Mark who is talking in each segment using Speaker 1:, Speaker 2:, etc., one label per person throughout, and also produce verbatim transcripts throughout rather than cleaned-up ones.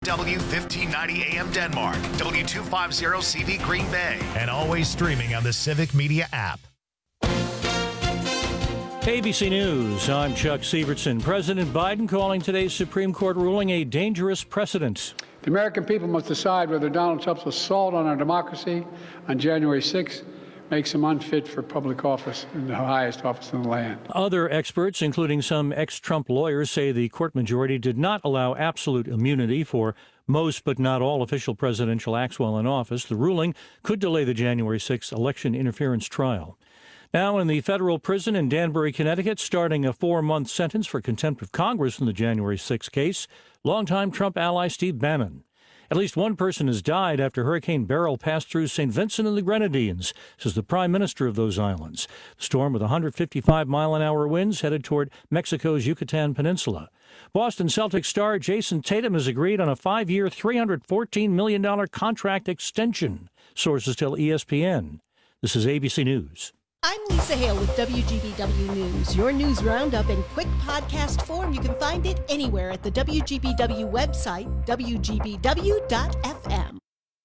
Speaker 1: W fifteen ninety A M Denmark, W two fifty C V Green Bay, and always streaming on the Civic Media app.
Speaker 2: A B C News, I'm Chuck Sievertson. President Biden calling today's Supreme Court ruling a dangerous precedent.
Speaker 3: The American people must decide whether Donald Trump's assault on our democracy on January sixth makes him unfit for public office in the highest office in the land.
Speaker 2: Other experts, including some ex-Trump lawyers, say the court majority did not allow absolute immunity for most but not all official presidential acts while in office. The ruling could delay the January sixth election interference trial. Now in the federal prison in Danbury, Connecticut, starting a four-month sentence for contempt of Congress in the January sixth case, longtime Trump ally Steve Bannon. At least one person has died after Hurricane Beryl passed through Saint Vincent and the Grenadines, says the prime minister of those islands. The storm with one hundred fifty-five mile an hour winds headed toward Mexico's Yucatan Peninsula. Boston Celtics star Jason Tatum has agreed on a five-year, three hundred fourteen million dollars contract extension, sources tell E S P N. This is A B C News.
Speaker 4: I'm Lisa Hale with W G B W News. Your news roundup in quick podcast form. You can find it anywhere at the W G B W website, W G B W dot F M.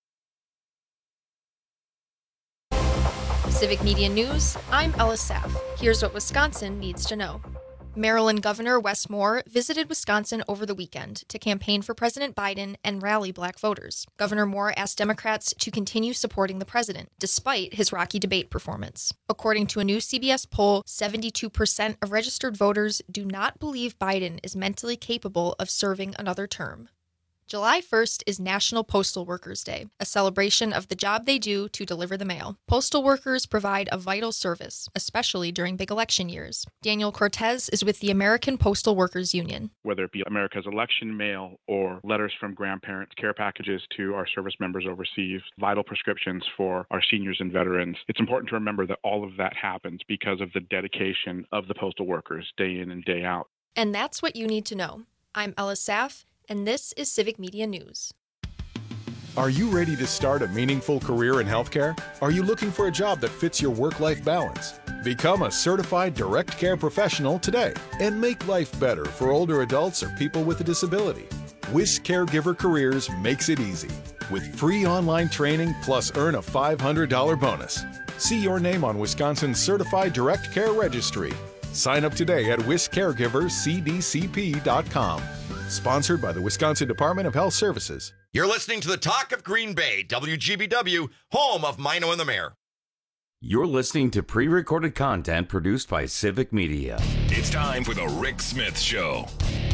Speaker 5: Civic Media News, I'm Ella Saff. Here's what Wisconsin needs to know. Maryland Governor Wes Moore visited Wisconsin over the weekend to campaign for President Biden and rally black voters. Governor Moore asked Democrats to continue supporting the president, despite his rocky debate performance. According to a new C B S poll, seventy-two percent of registered voters do not believe Biden is mentally capable of serving another term. July first is National Postal Workers Day, a celebration of the job they do to deliver the mail. Postal workers provide a vital service, especially during big election years. Daniel Cortez is with the American Postal Workers Union.
Speaker 6: Whether it be America's election mail or letters from grandparents, care packages to our service members overseas, vital prescriptions for our seniors and veterans, it's important to remember that all of that happens because of the dedication of the postal workers day in and day out.
Speaker 5: And that's what you need to know. I'm Ella Saff, and this is Civic Media News.
Speaker 7: Are you ready to start a meaningful career in healthcare? Are you looking for a job that fits your work-life balance? Become a certified direct care professional today and make life better for older adults or people with a disability. Wisc Caregiver Careers makes it easy with free online training plus earn a five hundred dollars bonus. See your name on Wisconsin's Certified Direct Care Registry. Sign up today at wisc caregiver c d c p dot com. Sponsored by the Wisconsin Department of Health Services.
Speaker 8: You're listening to the Talk of Green Bay, W G B W, home of Mino and the Mayor.
Speaker 9: You're listening to pre-recorded content produced by Civic Media.
Speaker 1: It's time for the Rick Smith Show.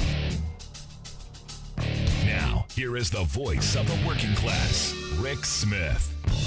Speaker 1: Now, here is the voice of the working class, Rick Smith.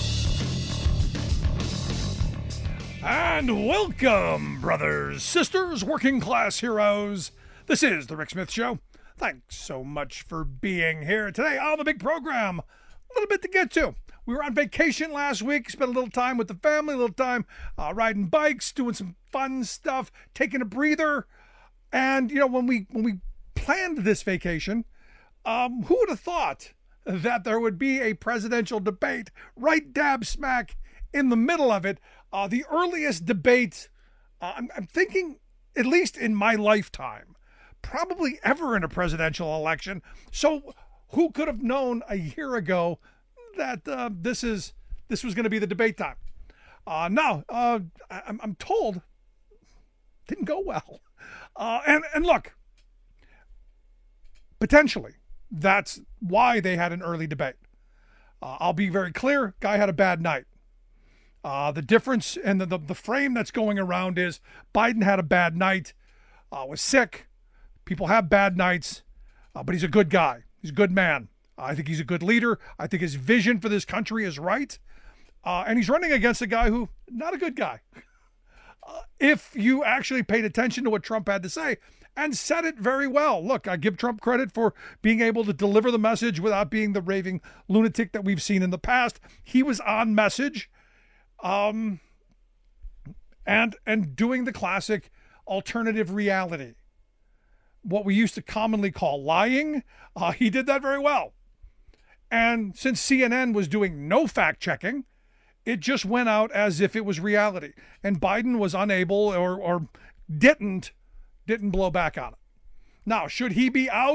Speaker 10: And welcome, brothers, sisters, working class heroes. This is the Rick Smith Show. Thanks so much for being here today on the big program. A little bit to get to. We were on vacation last week, spent a little time with the family, a little time uh, riding bikes, doing some fun stuff, taking a breather. And, you know, when we when we planned this vacation, um, who would have thought that there would be a presidential debate right dab smack in the middle of it? Uh, the earliest debate, uh, I'm, I'm thinking, at least in my lifetime, probably ever in a presidential election. So who could have known a year ago that uh, this is this was going to be the debate time? Uh, now, uh, I, I'm told didn't go well. Uh, and, and look, potentially, that's why they had an early debate. Uh, I'll be very clear, guy had a bad night. Uh, the difference and the, the, the frame that's going around is Biden had a bad night, uh, was sick. People have bad nights, uh, but he's a good guy. He's a good man. I think he's a good leader. I think his vision for this country is right. Uh, and he's running against a guy who, not a good guy. Uh, if you actually paid attention to what Trump had to say and said it very well. Look, I give Trump credit for being able to deliver the message without being the raving lunatic that we've seen in the past. He was on message. Um, and and doing the classic alternative reality, what we used to commonly call lying. Uh, he did that very well. And since C N N was doing no fact checking, it just went out as if it was reality. And Biden was unable or or didn't didn't blow back on it. Now, should he be out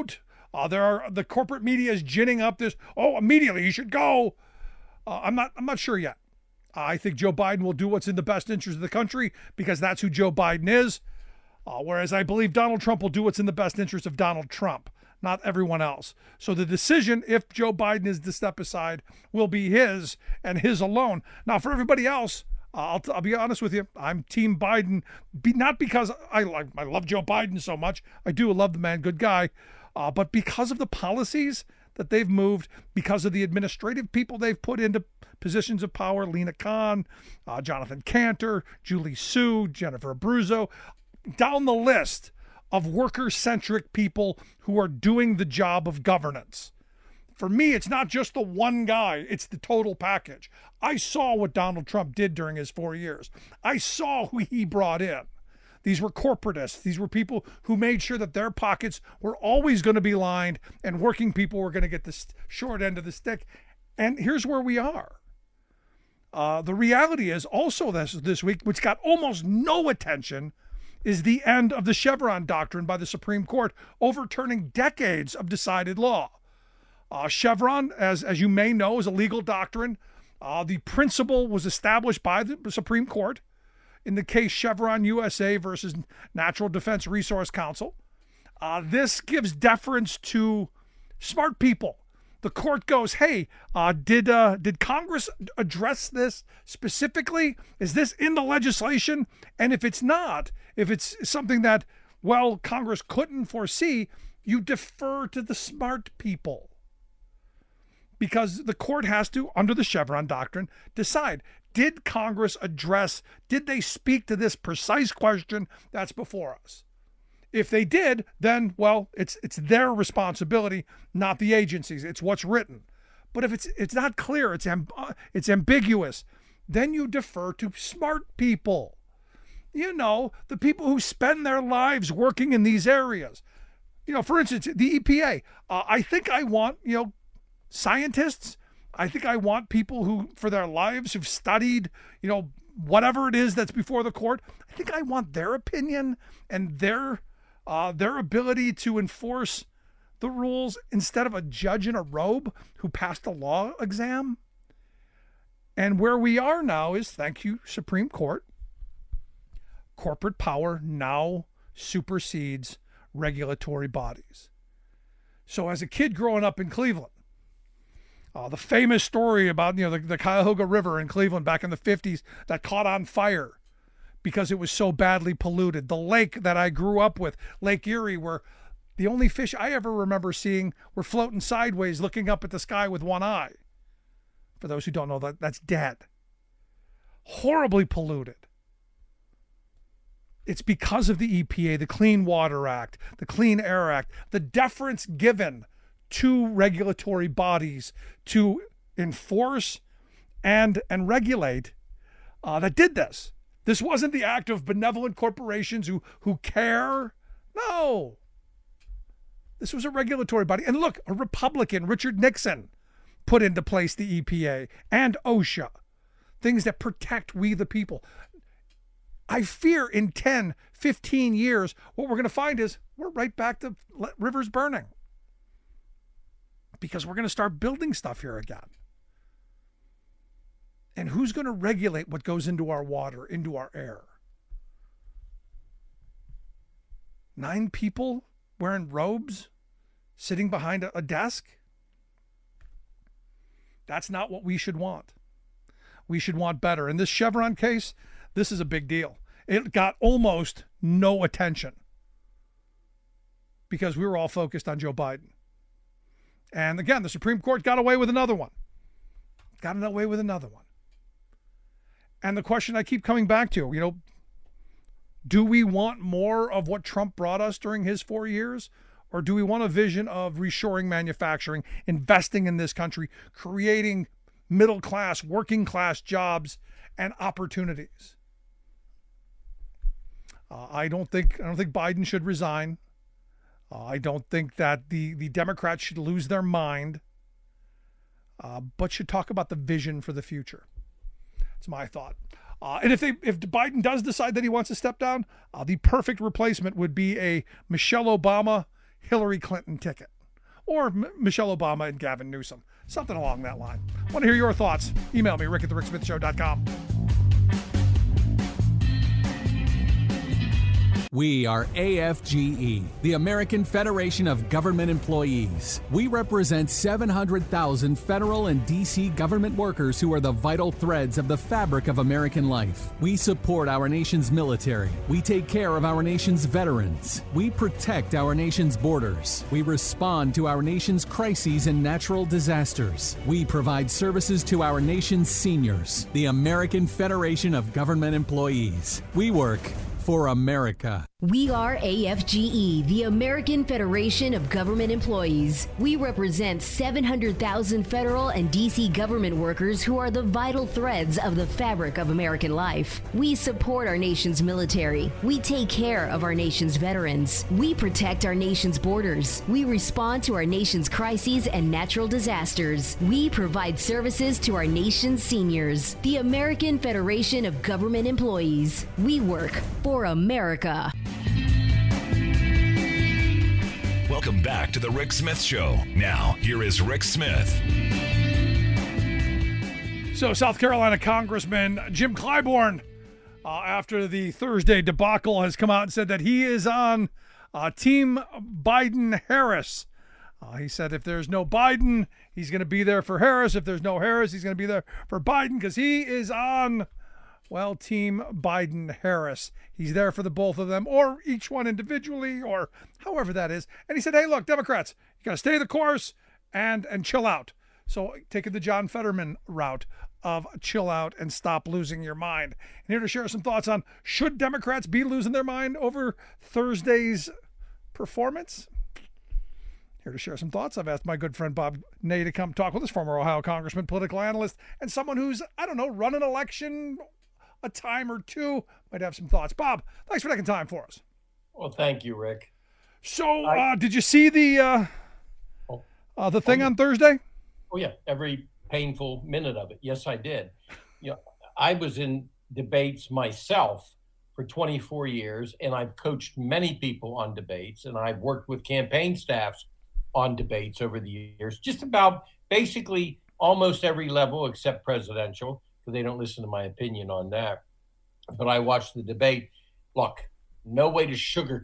Speaker 10: Uh, there are the corporate media is ginning up this. Oh, immediately you should go. Uh, I'm not. I'm not sure yet. Uh, I think Joe Biden will do what's in the best interest of the country because that's who Joe Biden is. Uh, whereas I believe Donald Trump will do what's in the best interest of Donald Trump, not everyone else. So the decision, if Joe Biden is to step aside, will be his and his alone. Now, for everybody else, uh, I'll, I'll be honest with you. I'm Team Biden, be, not because I like I love Joe Biden so much. I do love the man, good guy. Uh, but because of the policies that they've moved, because of the administrative people they've put into positions of power, Lena Khan, uh, Jonathan Cantor, Julie Su, Jennifer Abruzzo, down the list of worker-centric people who are doing the job of governance. For me, it's not just the one guy, it's the total package. I saw what Donald Trump did during his four years. I saw who he brought in. These were corporatists. These were people who made sure that their pockets were always going to be lined and working people were going to get the short end of the stick. And here's where we are. Uh, the reality is also this, this week, which got almost no attention, is the end of the Chevron doctrine by the Supreme Court, overturning decades of decided law. Uh, Chevron, as, as you may know, is a legal doctrine. Uh, the principle was established by the Supreme Court in the case Chevron U S A versus Natural Defense Resource Council. Uh, this gives deference to smart people. The court goes, hey, uh, did uh, did Congress address this specifically? Is this in the legislation? And if it's not, if it's something that, well, Congress couldn't foresee, you defer to the smart people. Because the court has to, under the Chevron doctrine, decide, did Congress address, did they speak to this precise question that's before us? If they did, then, well, it's it's their responsibility, not the agency's. It's what's written. But if it's it's not clear, it's amb- it's ambiguous, then you defer to smart people. You know, the people who spend their lives working in these areas. You know, for instance, the E P A. Uh, I think I want, you know, scientists. I think I want people who, for their lives, who've studied, you know, whatever it is that's before the court. I think I want their opinion and their uh, their ability to enforce the rules instead of a judge in a robe who passed a law exam. And where we are now is, thank you, Supreme Court, corporate power now supersedes regulatory bodies. So as a kid growing up in Cleveland, Uh, the famous story about, you know, the, the Cuyahoga River in Cleveland back in the fifties that caught on fire because it was so badly polluted. The lake that I grew up with, Lake Erie, where the only fish I ever remember seeing were floating sideways looking up at the sky with one eye. For those who don't know, that that's dead. Horribly polluted. It's because of the E P A, the Clean Water Act, the Clean Air Act, the deference given to regulatory bodies to enforce and and regulate uh, that did this. This wasn't the act of benevolent corporations who who care. No. This was a regulatory body. And look, a Republican, Richard Nixon, put into place the E P A and OSHA, things that protect we the people. I fear in ten, fifteen years, what we're going to find is we're right back to rivers burning. Because we're going to start building stuff here again. And who's going to regulate what goes into our water, into our air? Nine people wearing robes, sitting behind a, a desk? That's not what we should want. We should want better. In this Chevron case, this is a big deal. It got almost no attention because we were all focused on Joe Biden. And again, the Supreme Court got away with another one. Got away with another one. And the question I keep coming back to, you know, do we want more of what Trump brought us during his four years? Or do we want a vision of reshoring manufacturing, investing in this country, creating middle-class, working-class jobs and opportunities? Uh, I don't think I don't think Biden should resign. Uh, I don't think that the, the Democrats should lose their mind, uh, but should talk about the vision for the future. That's my thought. Uh, and if they, if Biden does decide that he wants to step down, uh, the perfect replacement would be a Michelle Obama, Hillary Clinton ticket. or M- Michelle Obama and Gavin Newsom. Something along that line. Want to hear your thoughts? Email me, rick at the rick smith show dot com.
Speaker 11: We are A F G E, the American Federation of Government Employees. We represent seven hundred thousand federal and D C government workers who are the vital threads of the fabric of American life. We support our nation's military. We take care of our nation's veterans. We protect our nation's borders. We respond to our nation's crises and natural disasters. We provide services to our nation's seniors. The American Federation of Government Employees. We work for America.
Speaker 12: We are A F G E, the American Federation of Government Employees. We represent seven hundred thousand federal and D C government workers who are the vital threads of the fabric of American life. We support our nation's military. We take care of our nation's veterans. We protect our nation's borders. We respond to our nation's crises and natural disasters. We provide services to our nation's seniors. The American Federation of Government Employees. We work for America.
Speaker 1: Welcome back to the Rick Smith Show. Now, here is Rick Smith.
Speaker 10: So, South Carolina Congressman Jim Clyburn, uh, after the Thursday debacle, has come out and said that he is on uh, Team Biden-Harris. Uh, he said if there's no Biden, he's going to be there for Harris. If there's no Harris, he's going to be there for Biden because he is on, well, Team Biden-Harris. He's there for the both of them, or each one individually, or however that is. And he said, hey, look, Democrats, you got to stay the course and and chill out. So taking the John Fetterman route of chill out and stop losing your mind. And here to share some thoughts on should Democrats be losing their mind over Thursday's performance? Here to share some thoughts, I've asked my good friend Bob Ney to come talk with us, former Ohio congressman, political analyst, and someone who's, I don't know, run an election a time or two, might have some thoughts. Bob, thanks for taking time for us.
Speaker 13: Well, thank you, Rick.
Speaker 10: So,
Speaker 13: I,
Speaker 10: uh, did you see the uh,
Speaker 13: oh,
Speaker 10: uh, the thing
Speaker 13: oh,
Speaker 10: on Thursday?
Speaker 13: Oh yeah, every painful minute of it. Yes, I did. You know, I was in debates myself for twenty-four years, and I've coached many people on debates, and I've worked with campaign staffs on debates over the years, just about basically almost every level except presidential. They don't listen to my opinion on that. But I watched the debate. Look, no way to sugarcoat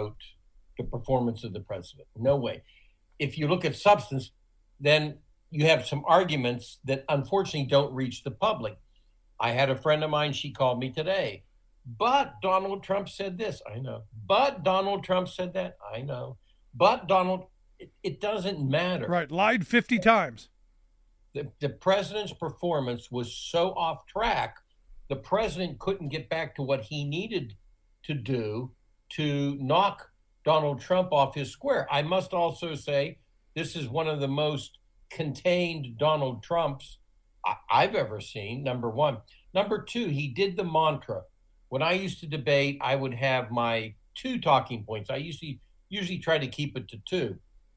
Speaker 13: the performance of the president. No way. If you look at substance, then you have some arguments that unfortunately don't reach the public. I had a friend of mine, she called me today. But Donald Trump said this. I know. But Donald Trump said that. I know. But Donald, it, it doesn't matter.
Speaker 10: Right. Lied fifty times.
Speaker 13: The, the president's performance was so off track, the president couldn't get back to what he needed to do to knock Donald Trump off his square. I must also say this is one of the most contained Donald Trumps I, I've ever seen, number one. Number two, he did the mantra. When I used to debate, I would have my two talking points. I usually usually try to keep it to two.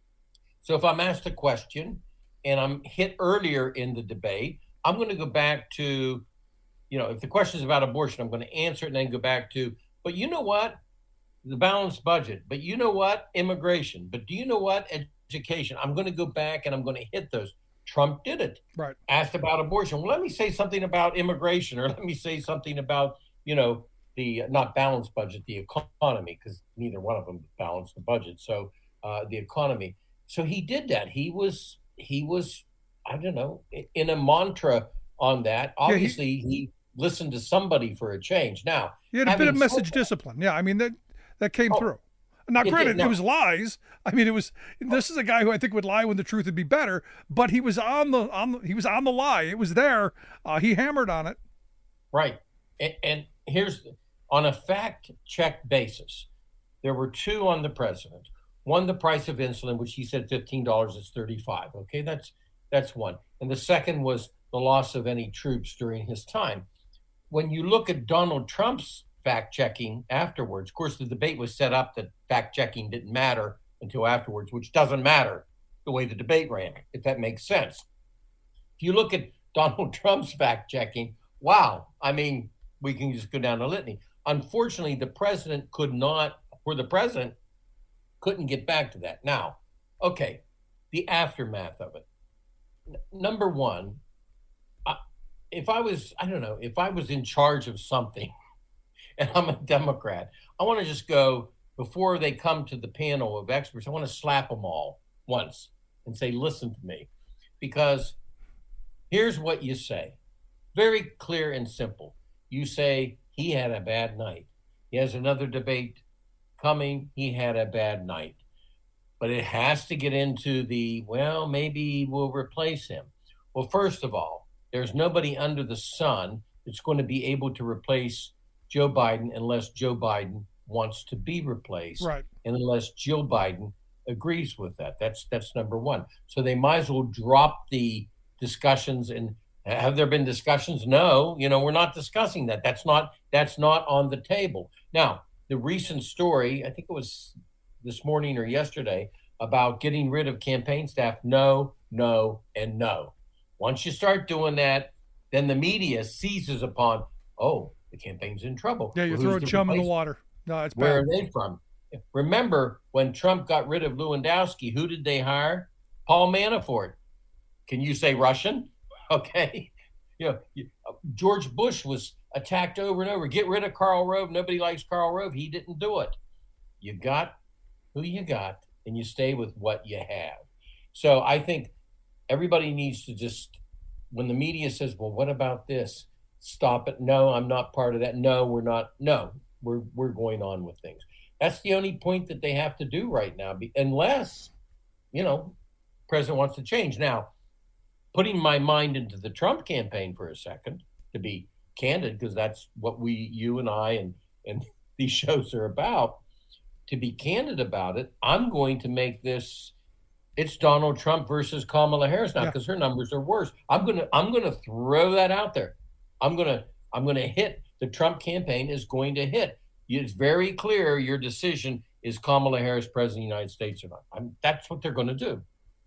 Speaker 13: So if I'm asked a question, and I'm hit earlier in the debate, I'm going to go back to, you know, if the question is about abortion, I'm going to answer it and then go back to, but you know what? The balanced budget. But you know what? Immigration. But do you know what? Education. I'm going to go back and I'm going to hit those. Trump did it.
Speaker 10: Right.
Speaker 13: Asked about abortion. Well, let me say something about immigration, or let me say something about, you know, the not balanced budget, the economy, because neither one of them balanced the budget. So uh, the economy. So he did that. He was... He was, I don't know, in a mantra on that. Obviously, yeah, he, he listened to somebody for a change. Now,
Speaker 10: he had a bit of message that, discipline. Yeah, I mean, that that came oh, through. Now, granted, it, no. it was lies. I mean, it was. This is a guy who I think would lie when the truth would be better. But he was on the on. The, he was on the lie. It was there. Uh, he hammered on it.
Speaker 13: Right, and, and here's on a fact check basis, there were two on the president. One, the price of insulin, which he said fifteen dollars is thirty-five. Okay, that's that's one. And the second was the loss of any troops during his time. When you look at Donald Trump's fact-checking afterwards, of course, the debate was set up that fact-checking didn't matter until afterwards, which doesn't matter the way the debate ran, if that makes sense. If you look at Donald Trump's fact-checking, wow, I mean, we can just go down the litany. Unfortunately, the president could not, or the president, couldn't get back to that. Now, okay, the aftermath of it. N- number one, I, if I was, I don't know, if I was in charge of something and I'm a Democrat, I want to just go, before they come to the panel of experts, I want to slap them all once and say, listen to me, because here's what you say. Very clear and simple. You say he had a bad night. He has another debate coming. He had a bad night. But it has to get into the, well, maybe we'll replace him. Well, first of all, there's nobody under the sun that's going to be able to replace Joe Biden unless Joe Biden wants to be replaced.
Speaker 10: Right.
Speaker 13: And unless Jill Biden agrees with that. That's that's number one. So they might as well drop the discussions. And have there been discussions? No, you know, we're not discussing that. That's not that's not on the table. Now, the recent story, I think it was this morning or yesterday, about getting rid of campaign staff. No, no, and no. Once you start doing that, then the media seizes upon, oh, the campaign's in trouble.
Speaker 10: Yeah, you're
Speaker 13: well,
Speaker 10: throwing chum in the water. No, it's
Speaker 13: Where
Speaker 10: bad.
Speaker 13: are they from? Remember, when Trump got rid of Lewandowski, who did they hire? Paul Manafort. Can you say Russian? Okay. You know, George Bush was attacked over and over. Get rid of Karl Rove. Nobody likes Karl Rove. He didn't do it. You got who you got, and you stay with what you have. So I think everybody needs to just, when the media says, well, what about this? Stop it. No, I'm not part of that. No, we're not. No, we're we're going on with things. That's the only point that they have to do right now, unless, you know, president wants to change. Now, putting my mind into the Trump campaign for a second, to be candid, because that's what we, you and I, and, and these shows are about, to be candid about it, I'm going to make this, it's Donald Trump versus Kamala Harris now, because yeah. her numbers are worse. I'm going to, I'm going to throw that out there. I'm going to, I'm going to hit, the Trump campaign is going to hit. It's very clear your decision is Kamala Harris president of the United States or not. I'm, that's what they're going to do.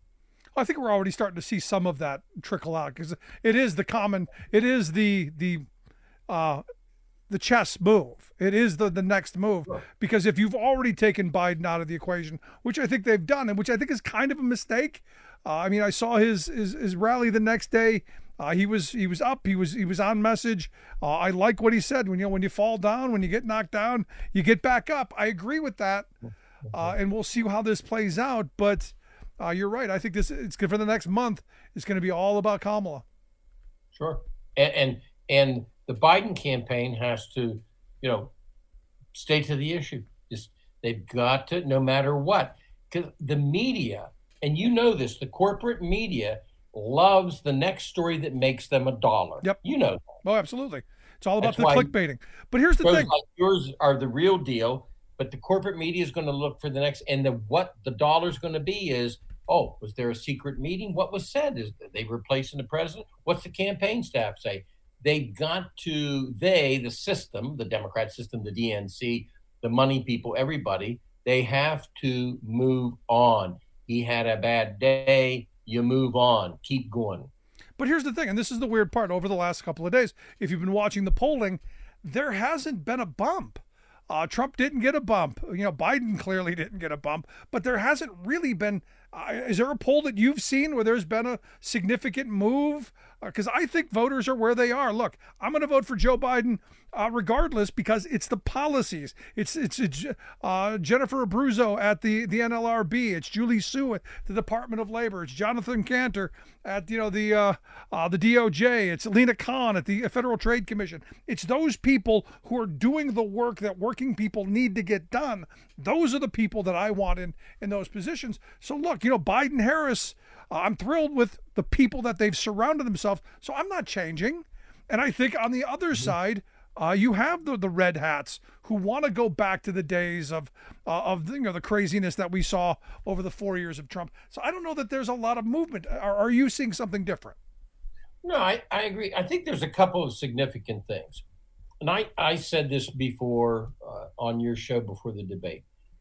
Speaker 10: I think we're already starting to see some of that trickle out, because it is the common, it is the the uh, the chess move. It is the the next move, sure. Because if you've already taken Biden out of the equation, which I think they've done, and which I think is kind of a mistake. Uh, I mean, I saw his his, his rally the next day. Uh, he was he was up. He was he was on message. Uh, I like what he said. When you know when you fall down, when you get knocked down, you get back up. I agree with that, uh, and we'll see how this plays out. But uh, you're right. I think this it's good for the next month. It's going to be all about Kamala.
Speaker 13: Sure, and and, and the Biden campaign has to, you know, stay to the issue. Just they've got to, no matter what, because the media, and you know this, the corporate media loves the next story that makes them a dollar.
Speaker 10: Yep.
Speaker 13: You know that.
Speaker 10: Oh, absolutely. It's all about
Speaker 13: That's
Speaker 10: the clickbaiting. But here's the
Speaker 13: shows
Speaker 10: thing.
Speaker 13: Like yours are the real deal, but the corporate media is going to look for the next, and the what the dollar's going to be is, oh, was there a secret meeting? What was said? Is they replacing the president? What's the campaign staff say? They've got to, they, the system, the Democrat system, the D N C, the money people, everybody, they have to move on. He had a bad day. You move on, keep going.
Speaker 10: But here's the thing, and this is the weird part. Over the last couple of days, if you've been watching the polling, there hasn't been a bump. Uh, Trump didn't get a bump. You know, Biden clearly didn't get a bump, but there hasn't really been. Uh, is there a poll that you've seen where there's been a significant move? Because uh, I think voters are where they are. Look, I'm going to vote for Joe Biden uh, regardless, because it's the policies. It's it's, it's uh, Jennifer Abruzzo at the, the N L R B. It's Julie Su at the Department of Labor. It's Jonathan Cantor at you know the uh, uh, the D O J. It's Lena Khan at the Federal Trade Commission. It's those people who are doing the work that working people need to get done. Those are the people that I want in in those positions. So look, you know, Biden, Harris. Uh, I'm thrilled with the people that they've surrounded themselves. So I'm not changing. And I think on the other mm-hmm. side, uh, you have the, the red hats who want to go back to the days of uh, of you know the craziness that we saw over the four years of Trump. So I don't know that there's a lot of movement. Are, are you seeing something different?
Speaker 13: No, I, I agree. I think there's a couple of significant things. And I, I said this before uh, on your show before the debate.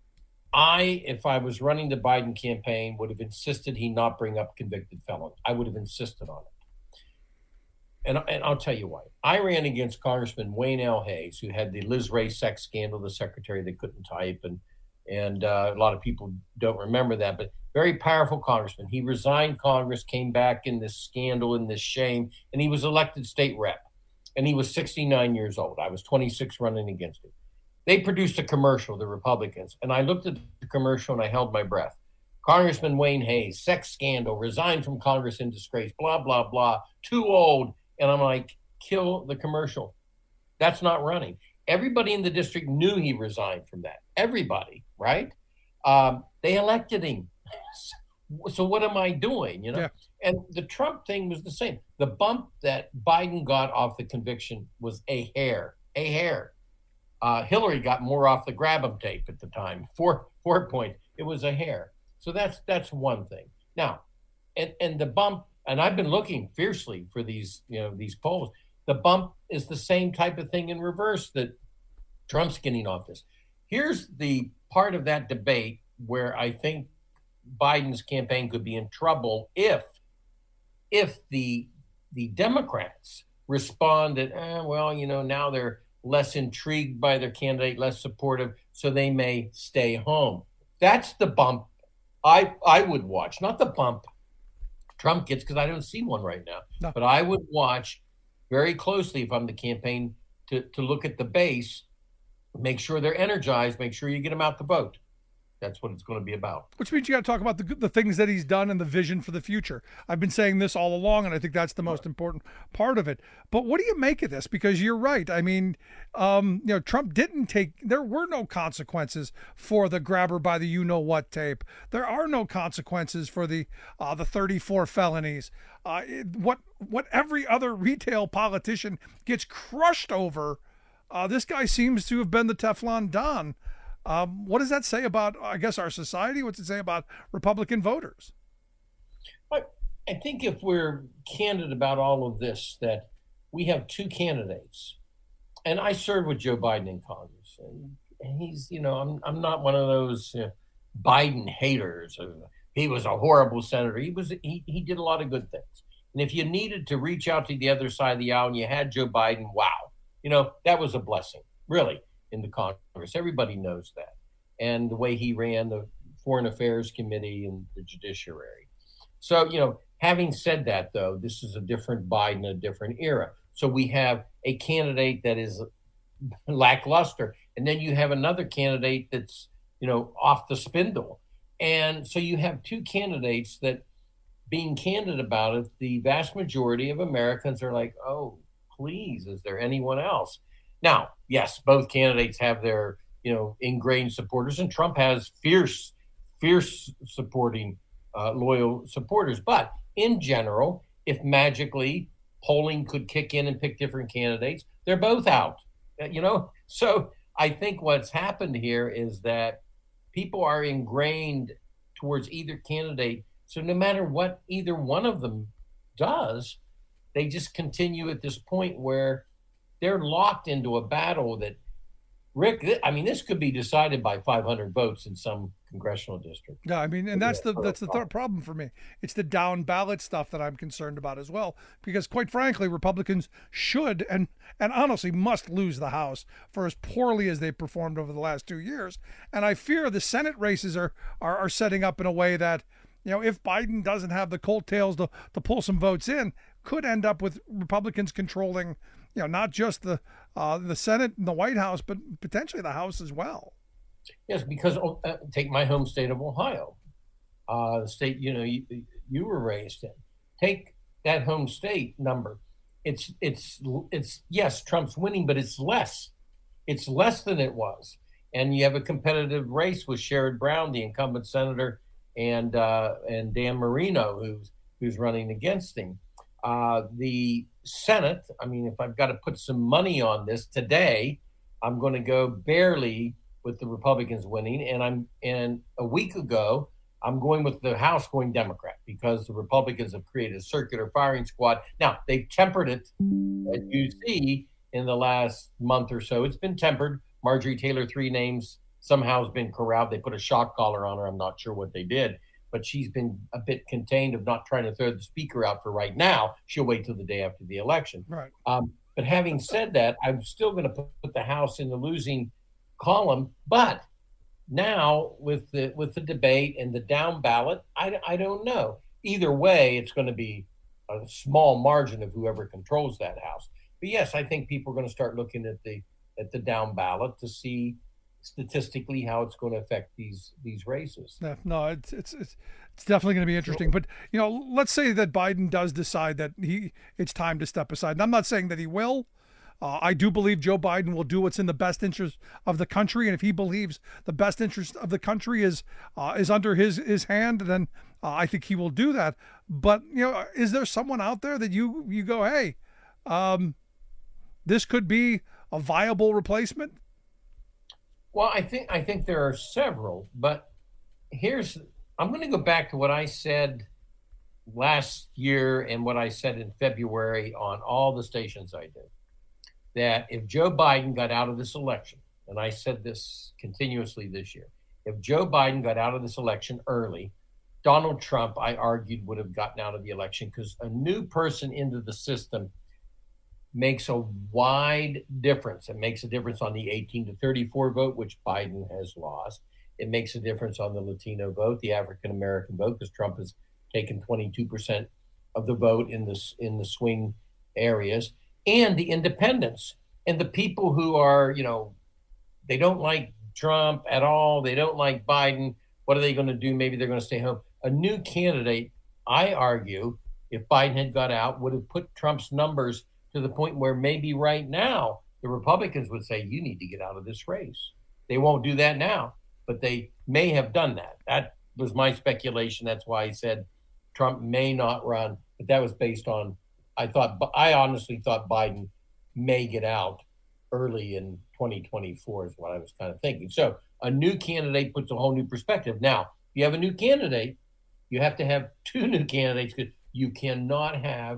Speaker 13: I, if I was running the Biden campaign, would have insisted he not bring up convicted felons. I would have insisted on it. And, and I'll tell you why. I ran against Congressman Wayne L. Hayes, who had the Liz Ray sex scandal, the secretary that couldn't type. And, and uh, a lot of people don't remember that. But very powerful congressman. He resigned Congress, came back in this scandal, in this shame, and he was elected state rep. And he was sixty-nine years old. I was twenty-six running against him. They produced a commercial, the Republicans, and I looked at the commercial and I held my breath. Congressman Wayne Hayes, sex scandal, resigned from Congress in disgrace, blah, blah, blah, too old. And I'm like, kill the commercial. That's not running. Everybody in the district knew he resigned from that. Everybody, right? Um, they elected him. So what am I doing, you know? Yeah. And the Trump thing was the same. The bump that Biden got off the conviction was a hair, a hair. Uh, Hillary got more off the grab-em tape at the time, four four points. It was a hair. So that's that's one thing. Now, and and the bump, and I've been looking fiercely for these, you know, these polls. The bump is the same type of thing in reverse that Trump's getting off this. Here's the part of that debate where I think Biden's campaign could be in trouble if if the the Democrats respond that, eh, well, you know, now they're less intrigued by their candidate, less supportive, so they may stay home. That's the bump I I would watch, not the bump Trump gets, because I don't see one right now. No. But I would watch very closely if I'm the campaign to, to look at the base, make sure they're energized, make sure you get them out to vote. That's what it's going to be about.
Speaker 10: Which means you got to talk about the the things that he's done and the vision for the future. I've been saying this all along, and I think that's the most important part of it. But what do you make of this? Because you're right. I mean, um, you know, Trump didn't take. There were no consequences for the grabber by the you know what tape. There are no consequences for the uh, the thirty-four felonies. Uh, it, what what every other retail politician gets crushed over, uh, this guy seems to have been the Teflon Don. Um, what does that say about, I guess, our society? What's it say about Republican voters?
Speaker 13: I, I think if we're candid about all of this, that we have two candidates. And I served with Joe Biden in Congress. And, and he's, you know, I'm I'm not one of those you know, Biden haters. He was a horrible senator. He was he, he did a lot of good things. And if you needed to reach out to the other side of the aisle and you had Joe Biden, wow, you know, that was a blessing, really. In the Congress. Everybody knows that. And the way he ran the Foreign Affairs Committee and the Judiciary. So, you know, having said that, though, this is a different Biden, a different era. So we have a candidate that is lackluster. And then you have another candidate that's, you know, off the spindle. And so you have two candidates that, being candid about it, the vast majority of Americans are like, oh, please, is there anyone else? Now, yes, both candidates have their, you know, ingrained supporters, and Trump has fierce, fierce supporting, uh, loyal supporters. But in general, if magically polling could kick in and pick different candidates, they're both out, you know? So I think what's happened here is that people are ingrained towards either candidate. So no matter what either one of them does, they just continue at this point where they're locked into a battle that, Rick, I mean, this could be decided by five hundred votes in some congressional district.
Speaker 10: Yeah, I mean, and that's the that's the third problem for me. It's the down ballot stuff that I'm concerned about as well, because quite frankly, Republicans should and and honestly must lose the House for as poorly as they performed over the last two years. And I fear the Senate races are are, are setting up in a way that, you know, if Biden doesn't have the coattails to to pull some votes in, could end up with Republicans controlling, you know, not just the uh, the Senate and the White House, but potentially the House as well.
Speaker 13: Yes, because uh, take my home state of Ohio, uh, the state you know you, you were raised in. Take that home state number. It's it's it's yes, Trump's winning, but it's less. It's less than it was, and you have a competitive race with Sherrod Brown, the incumbent senator, and uh, and Dan Marino, who's who's running against him. Uh, the Senate, I mean, if I've got to put some money on this today, I'm going to go barely with the Republicans winning. And I'm and a week ago, I'm going with the House going Democrat because the Republicans have created a circular firing squad. Now, they've tempered it, as you see, in the last month or so. It's been tempered. Marjorie Taylor, three names, somehow has been corralled. They put a shock collar on her. I'm not sure what they did. But she's been a bit contained of not trying to throw the speaker out for right now. She'll wait till the day after the election.
Speaker 10: Right.
Speaker 13: Um, but having said that, I'm still going to put the House in the losing column. But Now, with the with the debate and the down ballot, I, I don't know. Either way, it's going to be a small margin of whoever controls that House. But yes, I think people are going to start looking at the at the down ballot to see statistically how it's going to affect these these races.
Speaker 10: Yeah, no, it's it's it's it's definitely going to be interesting. But you know, let's say that Biden does decide that he it's time to step aside. And I'm not saying that he will. Uh, I do believe Joe Biden will do what's in the best interest of the country, and if he believes the best interest of the country is uh, is under his his hand, then uh, I think he will do that. But you know, is there someone out there that you you go, hey, um, this could be a viable replacement?
Speaker 13: Well, I think I think there are several, but here's I'm going to go back to what I said last year and what I said in February on all the stations I did. That if Joe Biden got out of this election, and I said this continuously this year, if Joe Biden got out of this election early, Donald Trump, I argued, would have gotten out of the election because a new person into the system makes a wide difference. It makes a difference on the eighteen to thirty-four vote, which Biden has lost. It makes a difference on the Latino vote, the African-American vote, because Trump has taken twenty-two percent of the vote in the, in the swing areas. And the independents and the people who are, you know, they don't like Trump at all. They don't like Biden. What are they going to do? Maybe they're going to stay home. A new candidate, I argue, if Biden had got out, would have put Trump's numbers to the point where maybe right now the Republicans would say, you need to get out of this race. They won't do that now, but they may have done that. That was my speculation. That's why I said Trump may not run, but that was based on I thought, I honestly thought Biden may get out early in twenty twenty-four is what I was kind of thinking. So a new candidate puts a whole new perspective. Now, if you have a new candidate, you have to have two new candidates because you cannot have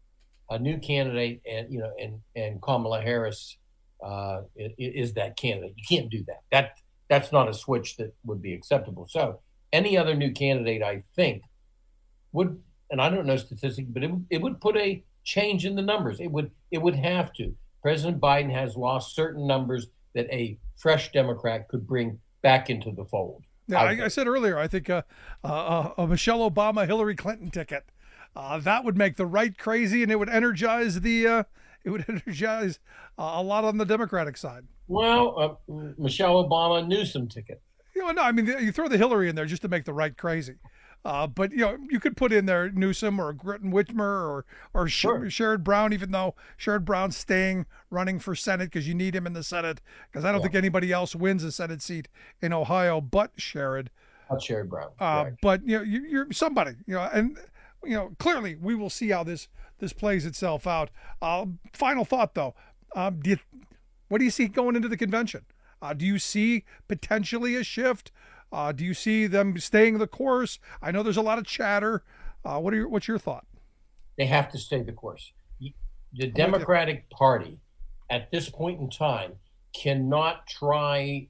Speaker 13: a new candidate and, you know, and, and Kamala Harris uh, is that candidate. You can't do that. That that's not a switch that would be acceptable. So any other new candidate, I think, would and I don't know statistics, but it, it would put a change in the numbers. It would it would have to. President Biden has lost certain numbers that a fresh Democrat could bring back into the fold.
Speaker 10: Yeah, I, I said earlier, I think uh, uh, a Michelle Obama, Hillary Clinton ticket, uh, that would make the right crazy, and it would energize the uh, it would energize uh, a lot on the Democratic side.
Speaker 13: Well, uh, Michelle Obama Newsom ticket.
Speaker 10: You know, no, I mean you throw the Hillary in there just to make the right crazy. Uh, but, you know, you could put in there Newsom or Gretchen Whitmer or or sure. Sherrod Brown, even though Sherrod Brown's staying running for Senate because you need him in the Senate because I don't yeah. think anybody else wins a Senate seat in Ohio but Sherrod.
Speaker 13: Not Sherrod Brown.
Speaker 10: Uh, but, you know, you, you're somebody, you know, and, you know, clearly we will see how this this plays itself out. Uh, final thought, though. Um, do you, what do you see going into the convention? Uh, do you see potentially a shift? Uh, do you see them staying the course? I know there's a lot of chatter. Uh, what are your, what's your thought?
Speaker 13: They have to stay the course. The Democratic Party at this point in time cannot try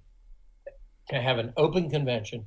Speaker 13: to have an open convention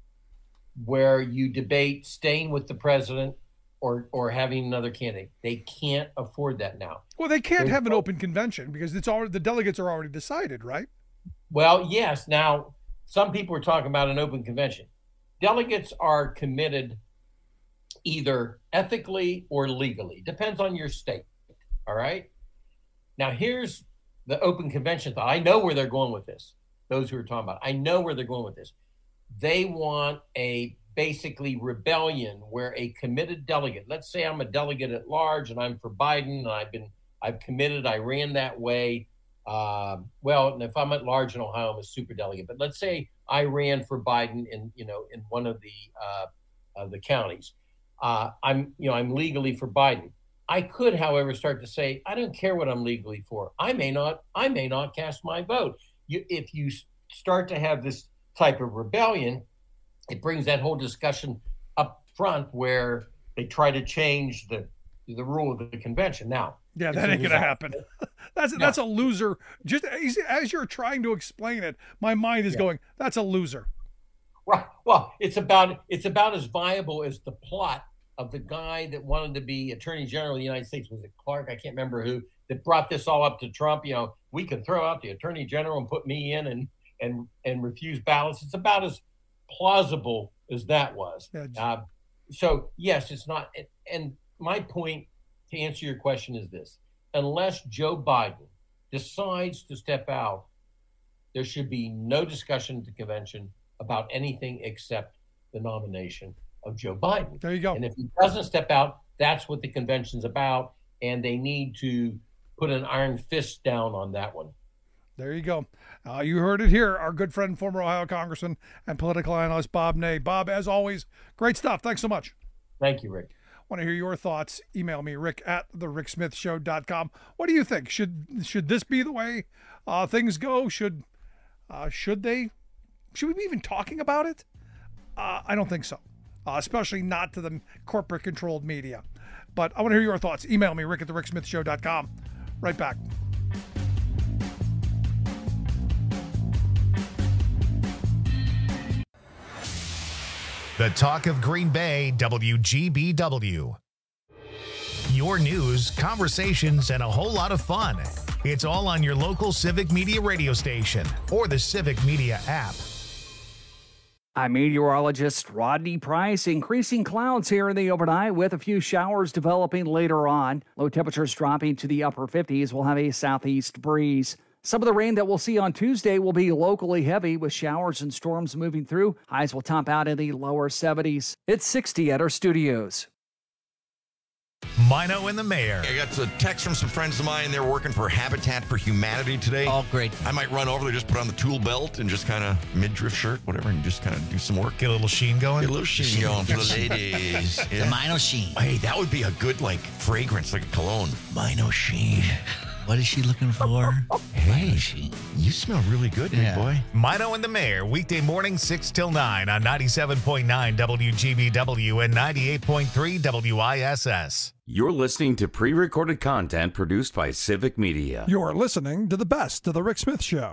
Speaker 13: where you debate staying with the president or or having another candidate. They can't afford that now.
Speaker 10: Well, they can't There's have an open convention because it's already the delegates are already decided, right?
Speaker 13: Well, yes. Now, some people are talking about an open convention. Delegates are committed either ethically or legally. Depends on your state. All right. Now, here's the open convention thought. I know where they're going with this. Those who are talking about it. I know where they're going with this. They want a basically rebellion where a committed delegate, let's say I'm a delegate at large and I'm for Biden and I've been, I've committed, I ran that way. Uh, well, and if I'm at large in Ohio, I'm a super delegate. But let's say I ran for Biden in, you know, in one of the uh, of the counties. Uh, I'm, you know, I'm legally for Biden. I could, however, start to say, I don't care what I'm legally for. I may not, I may not cast my vote. You, if you start to have this type of rebellion, it brings that whole discussion up front where they try to change the the rule of the convention. Now,
Speaker 10: yeah, that ain't gonna happen. That's no. that's a loser. Just as, as you're trying to explain it, my mind is yeah. going, that's a loser.
Speaker 13: Right. Well, it's about it's about as viable as the plot of the guy that wanted to be Attorney General of the United States. Was it Clark? I can't remember who that brought this all up to Trump. You know, we can throw out the Attorney General and put me in, and and and refuse ballots. It's about as plausible as that was.
Speaker 10: Yeah.
Speaker 13: Uh, so yes, it's not. And my point to answer your question is this: unless Joe Biden decides to step out, there should be no discussion at the convention about anything except the nomination of Joe Biden.
Speaker 10: There you go.
Speaker 13: And if he doesn't step out, that's what the convention's about, and they need to put an iron fist down on that one.
Speaker 10: There you go. Uh, you heard it here. Our good friend, former Ohio Congressman and political analyst Bob Ney. Bob, as always, great stuff. Thanks so much.
Speaker 13: Thank you, Rick.
Speaker 10: Want to hear your thoughts? Email me, rick at the rick smith show dot com. What do you think? Should should this be the way uh, things go? Should uh, should they? Should we be even talking about it? Uh, I don't think so, uh, especially not to the corporate-controlled media. But I want to hear your thoughts. Email me, rick at the rick smith show dot com. Right back.
Speaker 1: The talk of Green Bay, W G B W. Your news, conversations, and a whole lot of fun. It's all on your local Civic Media radio station or the Civic Media app.
Speaker 14: I'm meteorologist Rodney Price. Increasing clouds here in the overnight with a few showers developing later on. Low temperatures dropping to the upper fifties. We'll have a southeast breeze. Some of the rain that we'll see on Tuesday will be locally heavy with showers and storms moving through. Highs will top out in the lower seventies. It's sixty at our studios.
Speaker 1: Mino and the Mayor.
Speaker 8: I got a text from some friends of mine. They're working for Habitat for Humanity today.
Speaker 15: Oh, great.
Speaker 8: I might run over there, just put on the tool belt and just kind of midriff shirt, whatever, and just kind of do some work.
Speaker 1: Get a little sheen going?
Speaker 8: Get a little sheen going for the ladies.
Speaker 15: Yeah. The Mino Sheen.
Speaker 8: Hey, that would be a good, like, fragrance, like a cologne. Mino Sheen.
Speaker 15: What is she looking for?
Speaker 8: Hey, she, you smell really good,
Speaker 15: Yeah.
Speaker 8: big boy.
Speaker 1: Mino and the Mayor, weekday morning six till nine on ninety-seven point nine W G B W and ninety-eight point three W I S S.
Speaker 9: You're listening to pre-recorded content produced by Civic Media.
Speaker 10: You're listening to the best of the Rick Smith Show.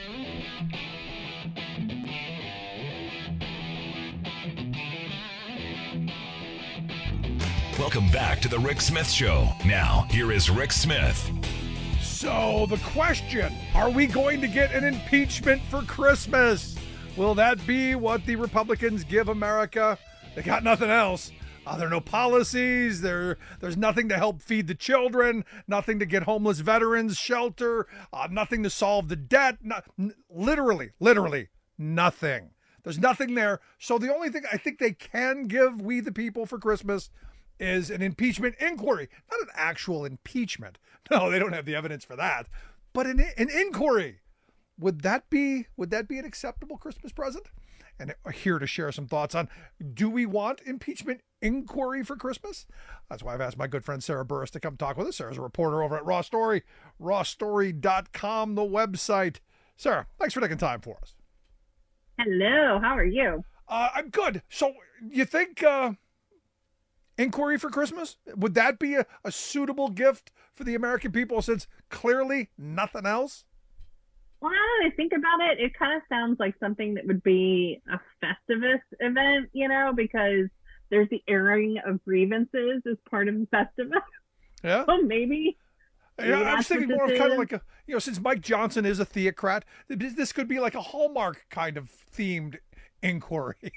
Speaker 16: Welcome back to the Rick Smith Show. Now, here is Rick Smith.
Speaker 10: So the question, are we going to get an impeachment for Christmas? Will that be what the Republicans give America? They got nothing else. Uh, there are no policies. There, there's nothing to help feed the children, nothing to get homeless veterans shelter, uh, nothing to solve the debt. No, n- literally, literally nothing. There's nothing there. So the only thing I think they can give we the people for Christmas is an impeachment inquiry, not an actual impeachment. No, they don't have the evidence for that, but an, an inquiry. Would that be would that be an acceptable Christmas present? And here to share some thoughts on, do we want impeachment inquiry for Christmas? That's why I've asked my good friend Sarah Burris to come talk with us. Sarah's a reporter over at Raw Story, raw story dot com, the website. Sarah, thanks for taking time for us.
Speaker 17: Hello, how are you?
Speaker 10: Uh, I'm good. So you think uh, inquiry for Christmas, would that be a, a suitable gift for the American people since clearly nothing else?
Speaker 17: Well, now that I think about it, it kind of sounds like something that would be a Festivus event, you know, because there's the airing of grievances as part of the Festivus.
Speaker 10: Yeah.
Speaker 17: So maybe. maybe
Speaker 10: Yeah, I was
Speaker 17: that's
Speaker 10: thinking
Speaker 17: what
Speaker 10: more of
Speaker 17: this
Speaker 10: kind of
Speaker 17: is.
Speaker 10: like a, you know, since Mike Johnson is a theocrat, this could be like a Hallmark kind of themed inquiry.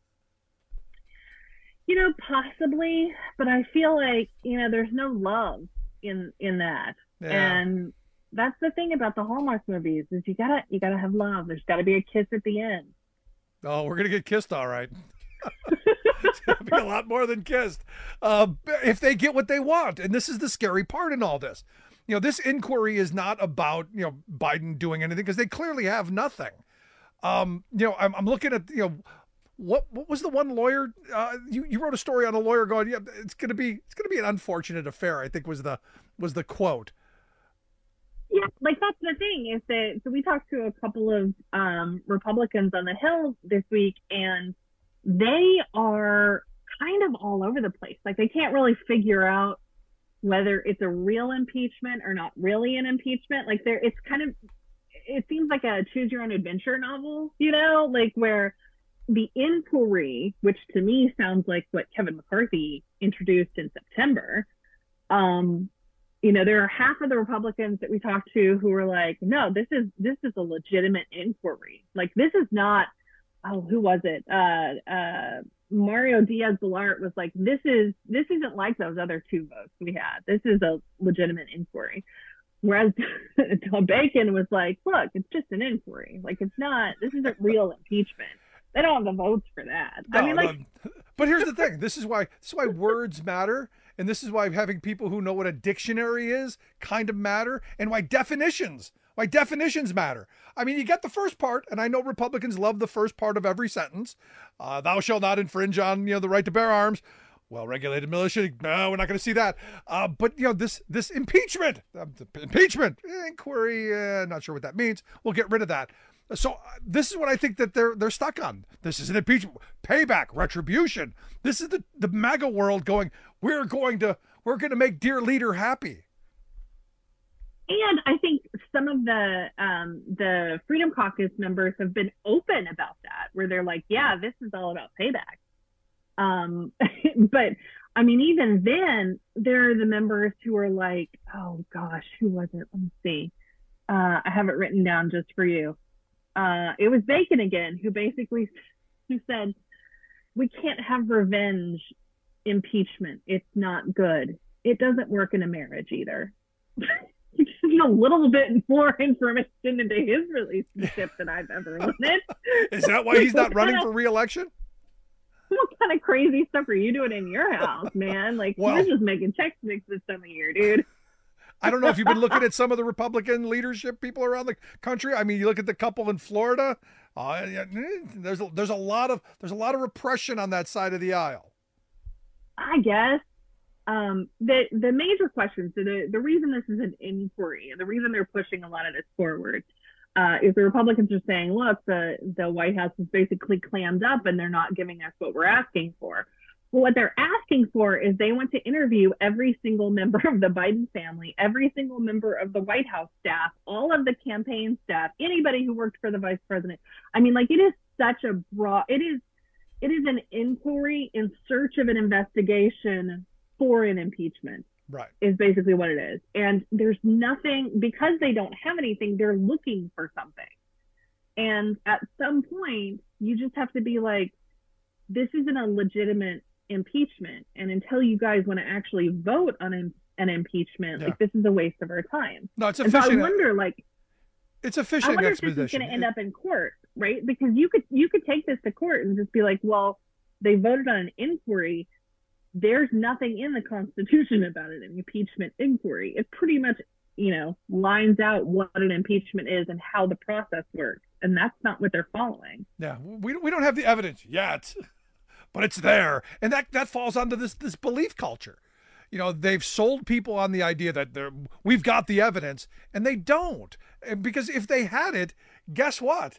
Speaker 17: You know, possibly, but I feel like, you know, there's no love in in that.
Speaker 10: Yeah.
Speaker 17: And that's the thing about the Hallmark movies is you gotta you gotta have love. There's gotta be a kiss at the end.
Speaker 10: Oh, we're gonna get kissed, all right. It's gonna be a lot more than kissed. Uh, if they get what they want, and this is the scary part in all this. You know, this inquiry is not about, you know, Biden doing anything because they clearly have nothing. Um, you know, I'm, I'm looking at, you know, what what was the one lawyer? Uh, you you wrote a story on a lawyer going, yeah, it's gonna be it's gonna be an unfortunate affair. I think was the was the quote.
Speaker 17: Yeah, like that's the thing is that so we talked to a couple of um, Republicans on the Hill this week, and they are kind of all over the place. Like they can't really figure out whether it's a real impeachment or not really an impeachment. Like there, it's kind of it seems like a choose your own adventure novel, you know, like where the inquiry, which to me sounds like what Kevin McCarthy introduced in September, um, you know, there are half of the Republicans that we talked to who were like, no, this is this is a legitimate inquiry. Like, this is not, oh, who was it? Uh, uh, Mario Diaz-Balart was like, this is this isn't like those other two votes we had. This is a legitimate inquiry. Whereas Tom Bacon was like, look, it's just an inquiry. Like, it's not, this isn't real impeachment. They don't have the votes for that.
Speaker 10: No,
Speaker 17: I mean, like,
Speaker 10: no. But here's the thing. This is why this is why words matter. And this is why having people who know what a dictionary is kind of matter, and why definitions, why definitions matter. I mean, you get the first part, and I know Republicans love the first part of every sentence. Uh, thou shalt not infringe on, you know, the right to bear arms. Well-regulated militia. No, we're not going to see that. Uh, but, you know, this this impeachment, uh, impeachment inquiry, uh, not sure what that means. We'll get rid of that. So uh, this is what I think that they're they're stuck on. This is an impeachment, payback, retribution. This is the the MAGA world going, we're going to we're going to make dear leader happy.
Speaker 17: And I think some of the um, the Freedom Caucus members have been open about that, where they're like, yeah, this is all about payback. Um, but I mean, even then, there are the members who are like, oh gosh, who was it? Let me see. Uh, I have it written down just for you. Uh, it was Bacon again, who basically who said, we can't have revenge impeachment. It's not good. It doesn't work in a marriage either. Just a little bit more information into his relationship than I've ever wanted.
Speaker 10: Is that why he's not running for re-election?
Speaker 17: What kind of crazy stuff are you doing in your house, man? Like, well, you're just making Chex Mix this time of year, dude.
Speaker 10: I don't know if you've been looking at some of the Republican leadership people around the country. I mean, you look at the couple in Florida. Uh, there's a, there's a lot of there's a lot of repression on that side of the aisle.
Speaker 17: I guess um, the the major question, so the the reason this is an inquiry, and the reason they're pushing a lot of this forward, uh, is the Republicans are saying, look, the the White House is basically clammed up, and they're not giving us what we're asking for. Well, what they're asking for is they want to interview every single member of the Biden family, every single member of the White House staff, all of the campaign staff, anybody who worked for the vice president. I mean, like, it is such a broad, it is, it is an inquiry in search of an investigation for an impeachment.
Speaker 10: Right.
Speaker 17: Is basically what it is. And there's nothing, because they don't have anything, they're looking for something. And at some point, you just have to be like, this isn't a legitimate impeachment, and until you guys want to actually vote on an, an impeachment, yeah. like, this is a waste of our time.
Speaker 10: No, it's a
Speaker 17: and
Speaker 10: fishing.
Speaker 17: So I wonder, like,
Speaker 10: it's a fishing
Speaker 17: I wonder
Speaker 10: expedition.
Speaker 17: if this is going to end up in court, right? Because you could you could take this to court and just be like, well, they voted on an inquiry. There's nothing in the Constitution about it, an impeachment inquiry. It pretty much, you know, lines out what an impeachment is and how the process works, and that's not what they're following.
Speaker 10: Yeah, we we don't have the evidence yet. But it's there, and that that falls onto this this belief culture. You know, they've sold people on the idea that they're we've got the evidence, and they don't. And because if they had it, guess what?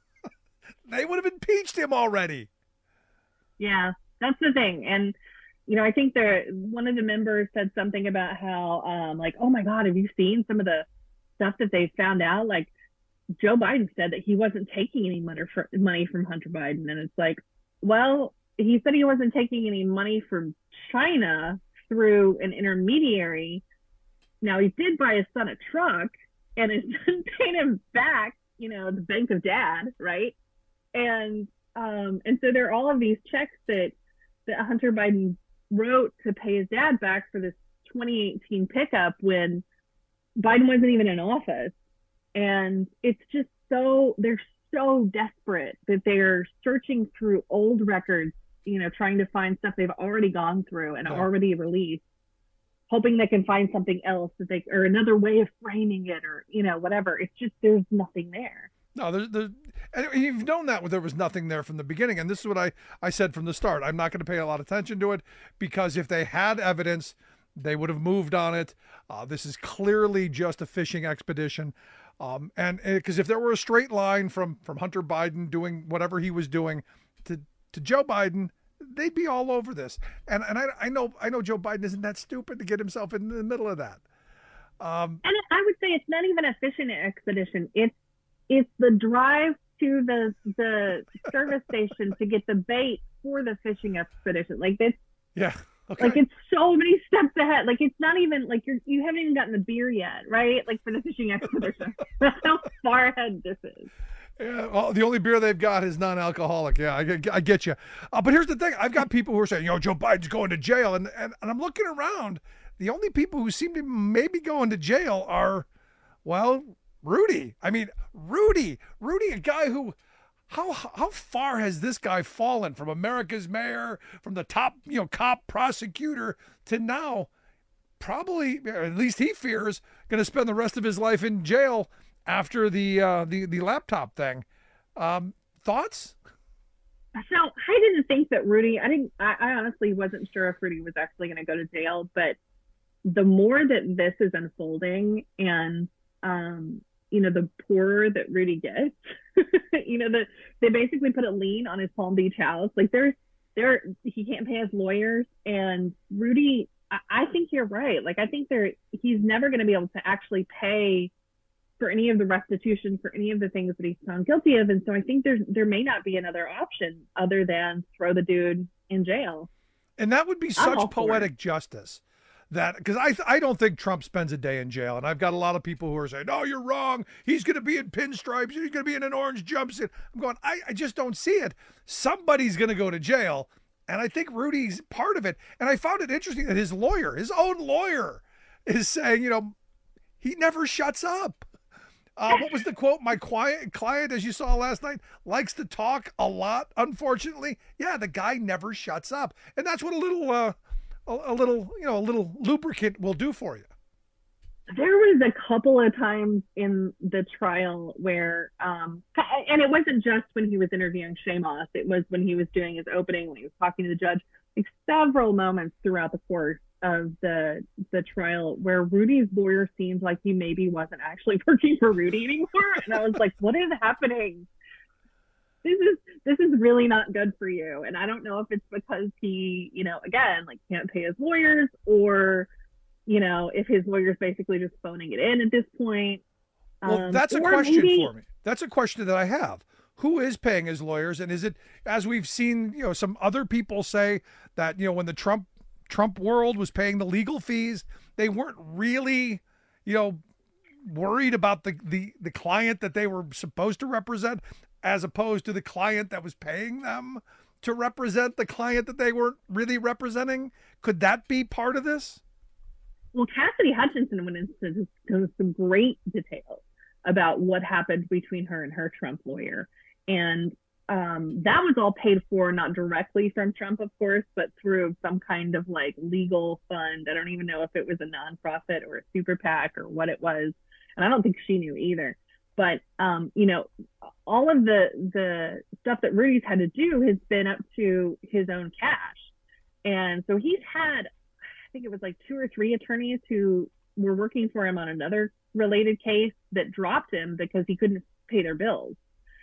Speaker 10: They would have impeached him already.
Speaker 17: Yeah, that's the thing. And you know, I think there one of the members said something about how, um, like, oh my God, have you seen some of the stuff that they found out? Like, Joe Biden said that he wasn't taking any money for money from Hunter Biden, and it's like, well, he said he wasn't taking any money from China through an intermediary. Now, he did buy his son a truck, and his son paid him back, you know, the Bank of Dad, right? And um, and so there are all of these checks that, that Hunter Biden wrote to pay his dad back for this twenty eighteen pickup when Biden wasn't even in office. And it's just so, they're so desperate that they're searching through old records, you know, trying to find stuff they've already gone through and yeah. already released, hoping they can find something else that they, or another way of framing it, or, you know, whatever. It's just, there's nothing there.
Speaker 10: No, there's, there's, and you've known that there was nothing there from the beginning. And this is what I, I said from the start. I'm not going to pay a lot of attention to it, because if they had evidence, they would have moved on it. Uh, this is clearly just a fishing expedition. Um, and because if there were a straight line from, from Hunter Biden doing whatever he was doing to, to Joe Biden, they'd be all over this. And and I, I know I know Joe Biden isn't that stupid to get himself in the middle of that. Um,
Speaker 17: and I would say it's not even a fishing expedition. It's it's the drive to the the service station to get the bait for the fishing expedition. Like this.
Speaker 10: Yeah. Okay.
Speaker 17: Like it's so many steps ahead. Like it's not even like you're you haven't even gotten the beer yet, right? Like for the fishing expedition. That's how far ahead this is.
Speaker 10: Yeah, well, the only beer they've got is non-alcoholic. Yeah, I, get- I get you. Uh, but here's the thing: I've got people who are saying, "You know, Joe Biden's going to jail," and, and and I'm looking around. The only people who seem to maybe going to jail are, well, Rudy. I mean, Rudy, Rudy, a guy who. How how far has this guy fallen from America's mayor, from the top, you know, cop prosecutor to now, probably, or at least he fears, going to spend the rest of his life in jail after the uh, the the laptop thing. Um, thoughts?
Speaker 17: So I didn't think that Rudy. I didn't. I, I honestly wasn't sure if Rudy was actually going to go to jail. But the more that this is unfolding, and um, you know, the poorer that Rudy gets. You know, that they basically put a lien on his Palm Beach house. Like there's there he can't pay his lawyers, and Rudy, I, I think you're right. Like I think there he's never going to be able to actually pay for any of the restitution for any of the things that he's found guilty of. And so I think there's there may not be another option other than throw the dude in jail.
Speaker 10: And that would be
Speaker 17: I'm
Speaker 10: such
Speaker 17: all for
Speaker 10: poetic justice. That because I I don't think Trump spends a day in jail, and I've got a lot of people who are saying, "No, you're wrong. He's going to be in pinstripes. He's going to be in an orange jumpsuit." I'm going, I, I just don't see it. Somebody's going to go to jail, and I think Rudy's part of it. And I found it interesting that his lawyer, his own lawyer, is saying, you know, he never shuts up. Uh, what was the quote? My quiet client, as you saw last night, likes to talk a lot. Unfortunately, yeah, the guy never shuts up, and that's what a little. Uh, A, a little, you know, a little lubricant will do for you.
Speaker 17: There was a couple of times in the trial where, um, and it wasn't just when he was interviewing Shamos, it was when he was doing his opening, when he was talking to the judge, like several moments throughout the course of the the trial where Rudy's lawyer seemed like he maybe wasn't actually working for Rudy anymore. And I was like, what is happening? This is this is really not good for you. And I don't know if it's because he, you know, again, like can't pay his lawyers, or, you know, if his lawyer's basically just phoning it in at this point.
Speaker 10: Well,
Speaker 17: Um,
Speaker 10: that's a
Speaker 17: or
Speaker 10: question
Speaker 17: maybe-
Speaker 10: for me. That's a question that I have. Who is paying his lawyers? And is it, as we've seen, you know, some other people say that, you know, when the Trump Trump world was paying the legal fees, they weren't really, you know, worried about the the the client that they were supposed to represent, as opposed to the client that was paying them to represent the client that they weren't really representing. Could that be part of this?
Speaker 17: Well, Cassidy Hutchinson went into some, some great detail about what happened between her and her Trump lawyer. And um, that was all paid for, not directly from Trump, of course, but through some kind of like legal fund. I don't even know if it was a nonprofit or a super PAC or what it was. And I don't think she knew either. But, um, you know, all of the the stuff that Rudy's had to do has been up to his own cash. And so he's had, I think it was like two or three attorneys who were working for him on another related case that dropped him because he couldn't pay their bills.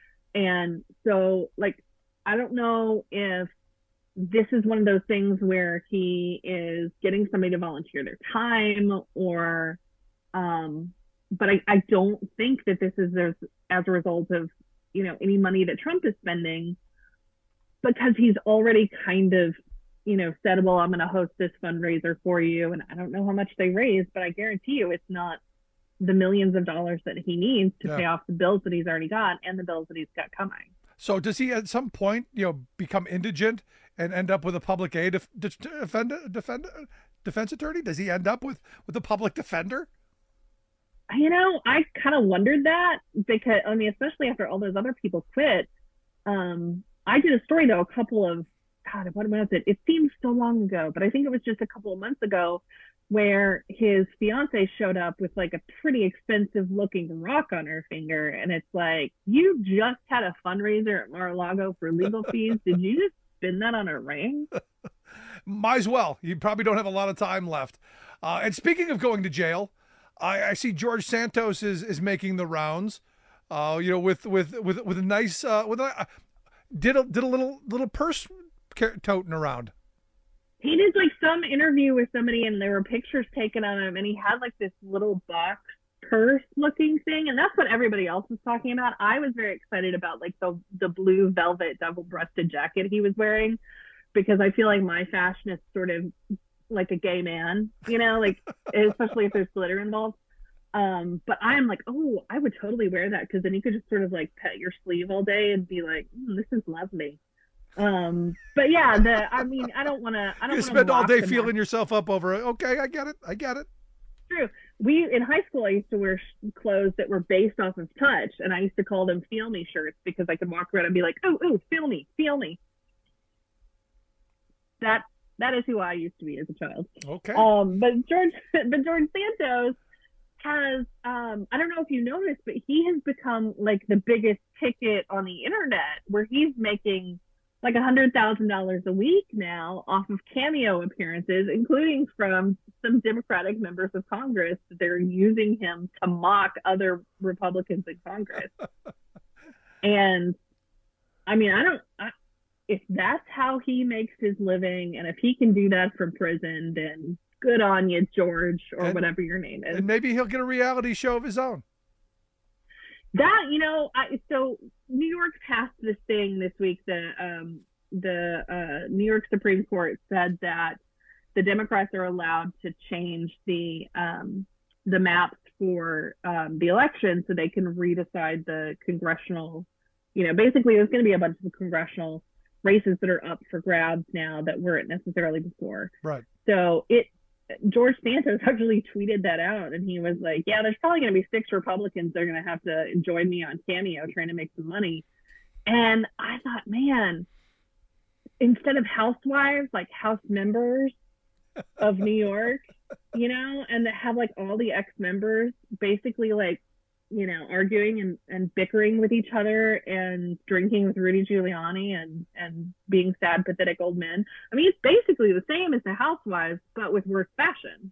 Speaker 17: And so, like, I don't know if this is one of those things where he is getting somebody to volunteer their time, or, um, but I, I don't think that this is as, as a result of, you know, any money that Trump is spending, because he's already kind of, you know, said, well, I'm going to host this fundraiser for you. And I don't know how much they raised, but I guarantee you it's not the millions of dollars that he needs to
Speaker 10: Yeah.
Speaker 17: pay off the bills that he's already got and the bills that he's got coming.
Speaker 10: So does he at some point, you know, become indigent and end up with a public aid def- defend, defend, defense attorney? Does he end up with, with a public defender?
Speaker 17: You know, I kind of wondered that, because, I mean, especially after all those other people quit. Um, I did a story, though, a couple of, God, what was it? It seems so long ago, but I think it was just a couple of months ago, where his fiance showed up with like a pretty expensive looking rock on her finger. And it's like, you just had a fundraiser at Mar-a-Lago for legal fees. Did you just spin that on a ring?
Speaker 10: Might as well. You probably don't have a lot of time left. Uh, and speaking of going to jail, I, I see George Santos is is making the rounds. Uh, you know, with with with with a nice uh, with a uh, did a did a little little purse toting around.
Speaker 17: He did like some interview with somebody, and there were pictures taken of him, and he had like this little box purse looking thing, and that's what everybody else was talking about. I was very excited about like the the blue velvet double breasted jacket he was wearing, because I feel like my fashion is sort of like a gay man, you know, like especially if there's glitter involved. Um, but I'm like, oh, I would totally wear that because then you could just sort of like pet your sleeve all day and be like, mm, this is lovely. Um, but yeah, the I mean, I don't want to. I don't
Speaker 10: You
Speaker 17: wanna
Speaker 10: spend all day
Speaker 17: lock
Speaker 10: feeling
Speaker 17: them
Speaker 10: yourself up over it. Okay, I get it. I get it.
Speaker 17: True. We in high school, I used to wear sh- clothes that were based off of touch, and I used to call them "feel me" shirts because I could walk around and be like, "Oh, oh, feel me, feel me." That that is who I used to be as a child.
Speaker 10: Okay.
Speaker 17: Um, but George, but George Santos has um, I don't know if you noticed, but he has become like the biggest ticket on the internet, where he's making like a hundred thousand dollars a week now off of cameo appearances, including from some Democratic members of Congress. They're using him to mock other Republicans in Congress. And I mean, I don't, I, if that's how he makes his living, and if he can do that from prison, then good on you, George, or
Speaker 10: And-
Speaker 17: whatever your name is.
Speaker 10: And maybe he'll get a reality show of his own.
Speaker 17: That, you know, I, so New York passed this thing this week. The um, the uh, New York Supreme Court said that the Democrats are allowed to change the um, the maps for um, the election so they can redecide the congressional. You know, basically, there's going to be a bunch of congressional races that are up for grabs now that weren't necessarily before.
Speaker 10: Right.
Speaker 17: So it. George Santos actually tweeted that out, and he was like, yeah, there's probably going to be six Republicans that are going to have to join me on Cameo trying to make some money. And I thought, man, instead of housewives, like house members of New York, you know, and that have like all the ex-members basically like, you know, arguing and, and bickering with each other and drinking with Rudy Giuliani and, and being sad, pathetic old men. I mean, it's basically the same as the Housewives, but with worse fashion.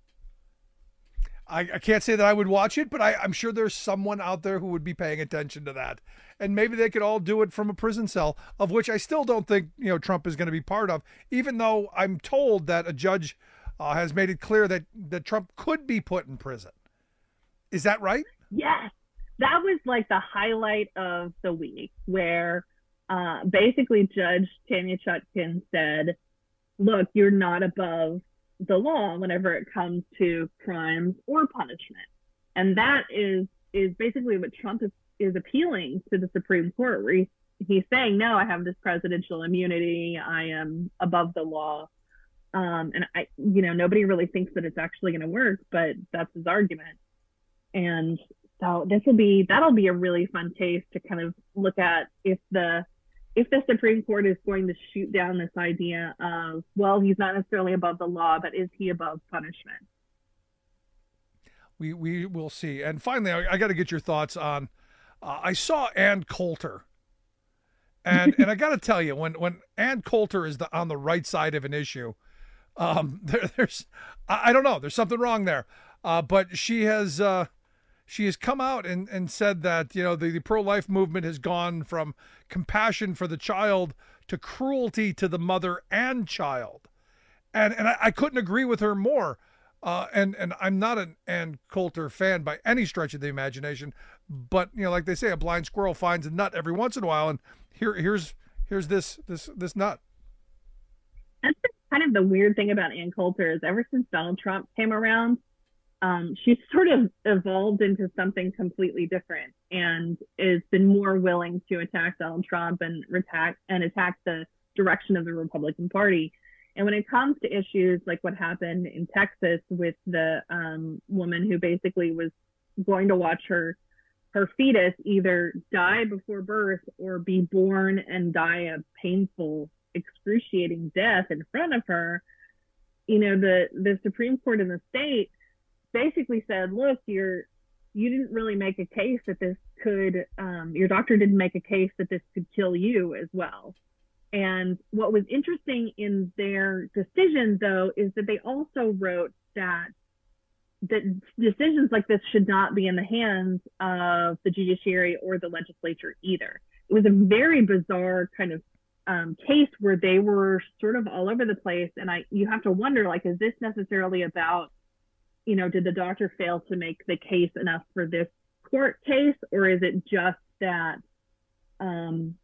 Speaker 10: I, I can't say that I would watch it, but I, I'm sure there's someone out there who would be paying attention to that. And maybe they could all do it from a prison cell, of which I still don't think, you know, Trump is going to be part of, even though I'm told that a judge uh, has made it clear that, that Trump could be put in prison. Is that right?
Speaker 17: Yes, that was like the highlight of the week, where uh, basically Judge Tanya Chutkan said, look, you're not above the law whenever it comes to crimes or punishment. And that is is basically what Trump is, is appealing to the Supreme Court, where he's, he's saying, no, I have this presidential immunity, I am above the law. Um, and I, you know, nobody really thinks that it's actually going to work, but that's his argument. And so this will be, that'll be a really fun case to kind of look at if the, if the Supreme Court is going to shoot down this idea of, well, he's not necessarily above the law, but is he above punishment?
Speaker 10: We we will see. And finally, I, I got to get your thoughts on, uh, I saw Ann Coulter. And and I got to tell you, when, when Ann Coulter is the, on the right side of an issue, um, there, there's, I, I don't know, there's something wrong there. Uh, but she has, uh, She has come out and, and said that, you know, the, the pro-life movement has gone from compassion for the child to cruelty to the mother and child. And and I, I couldn't agree with her more. Uh, and, and I'm not an Ann Coulter fan by any stretch of the imagination. But, you know, like they say, a blind squirrel finds a nut every once in a while. And here here's here's this this this nut.
Speaker 17: That's kind of the weird thing about Ann Coulter is ever since Donald Trump came around, Um, she's sort of evolved into something completely different and has been more willing to attack Donald Trump and attack and attack the direction of the Republican Party. And when it comes to issues like what happened in Texas with the um, woman who basically was going to watch her her fetus either die before birth or be born and die a painful, excruciating death in front of her, you know, the the Supreme Court in the state basically said, look, you're you didn't really make a case that this could um, your doctor didn't make a case that this could kill you as well. And what was interesting in their decision, though, is that they also wrote that that decisions like this should not be in the hands of the judiciary or the legislature either. It was a very bizarre kind of um, case where they were sort of all over the place. And I you have to wonder, like, is this necessarily about, you know, did the doctor fail to make the case enough for this court case, or is it just that, um,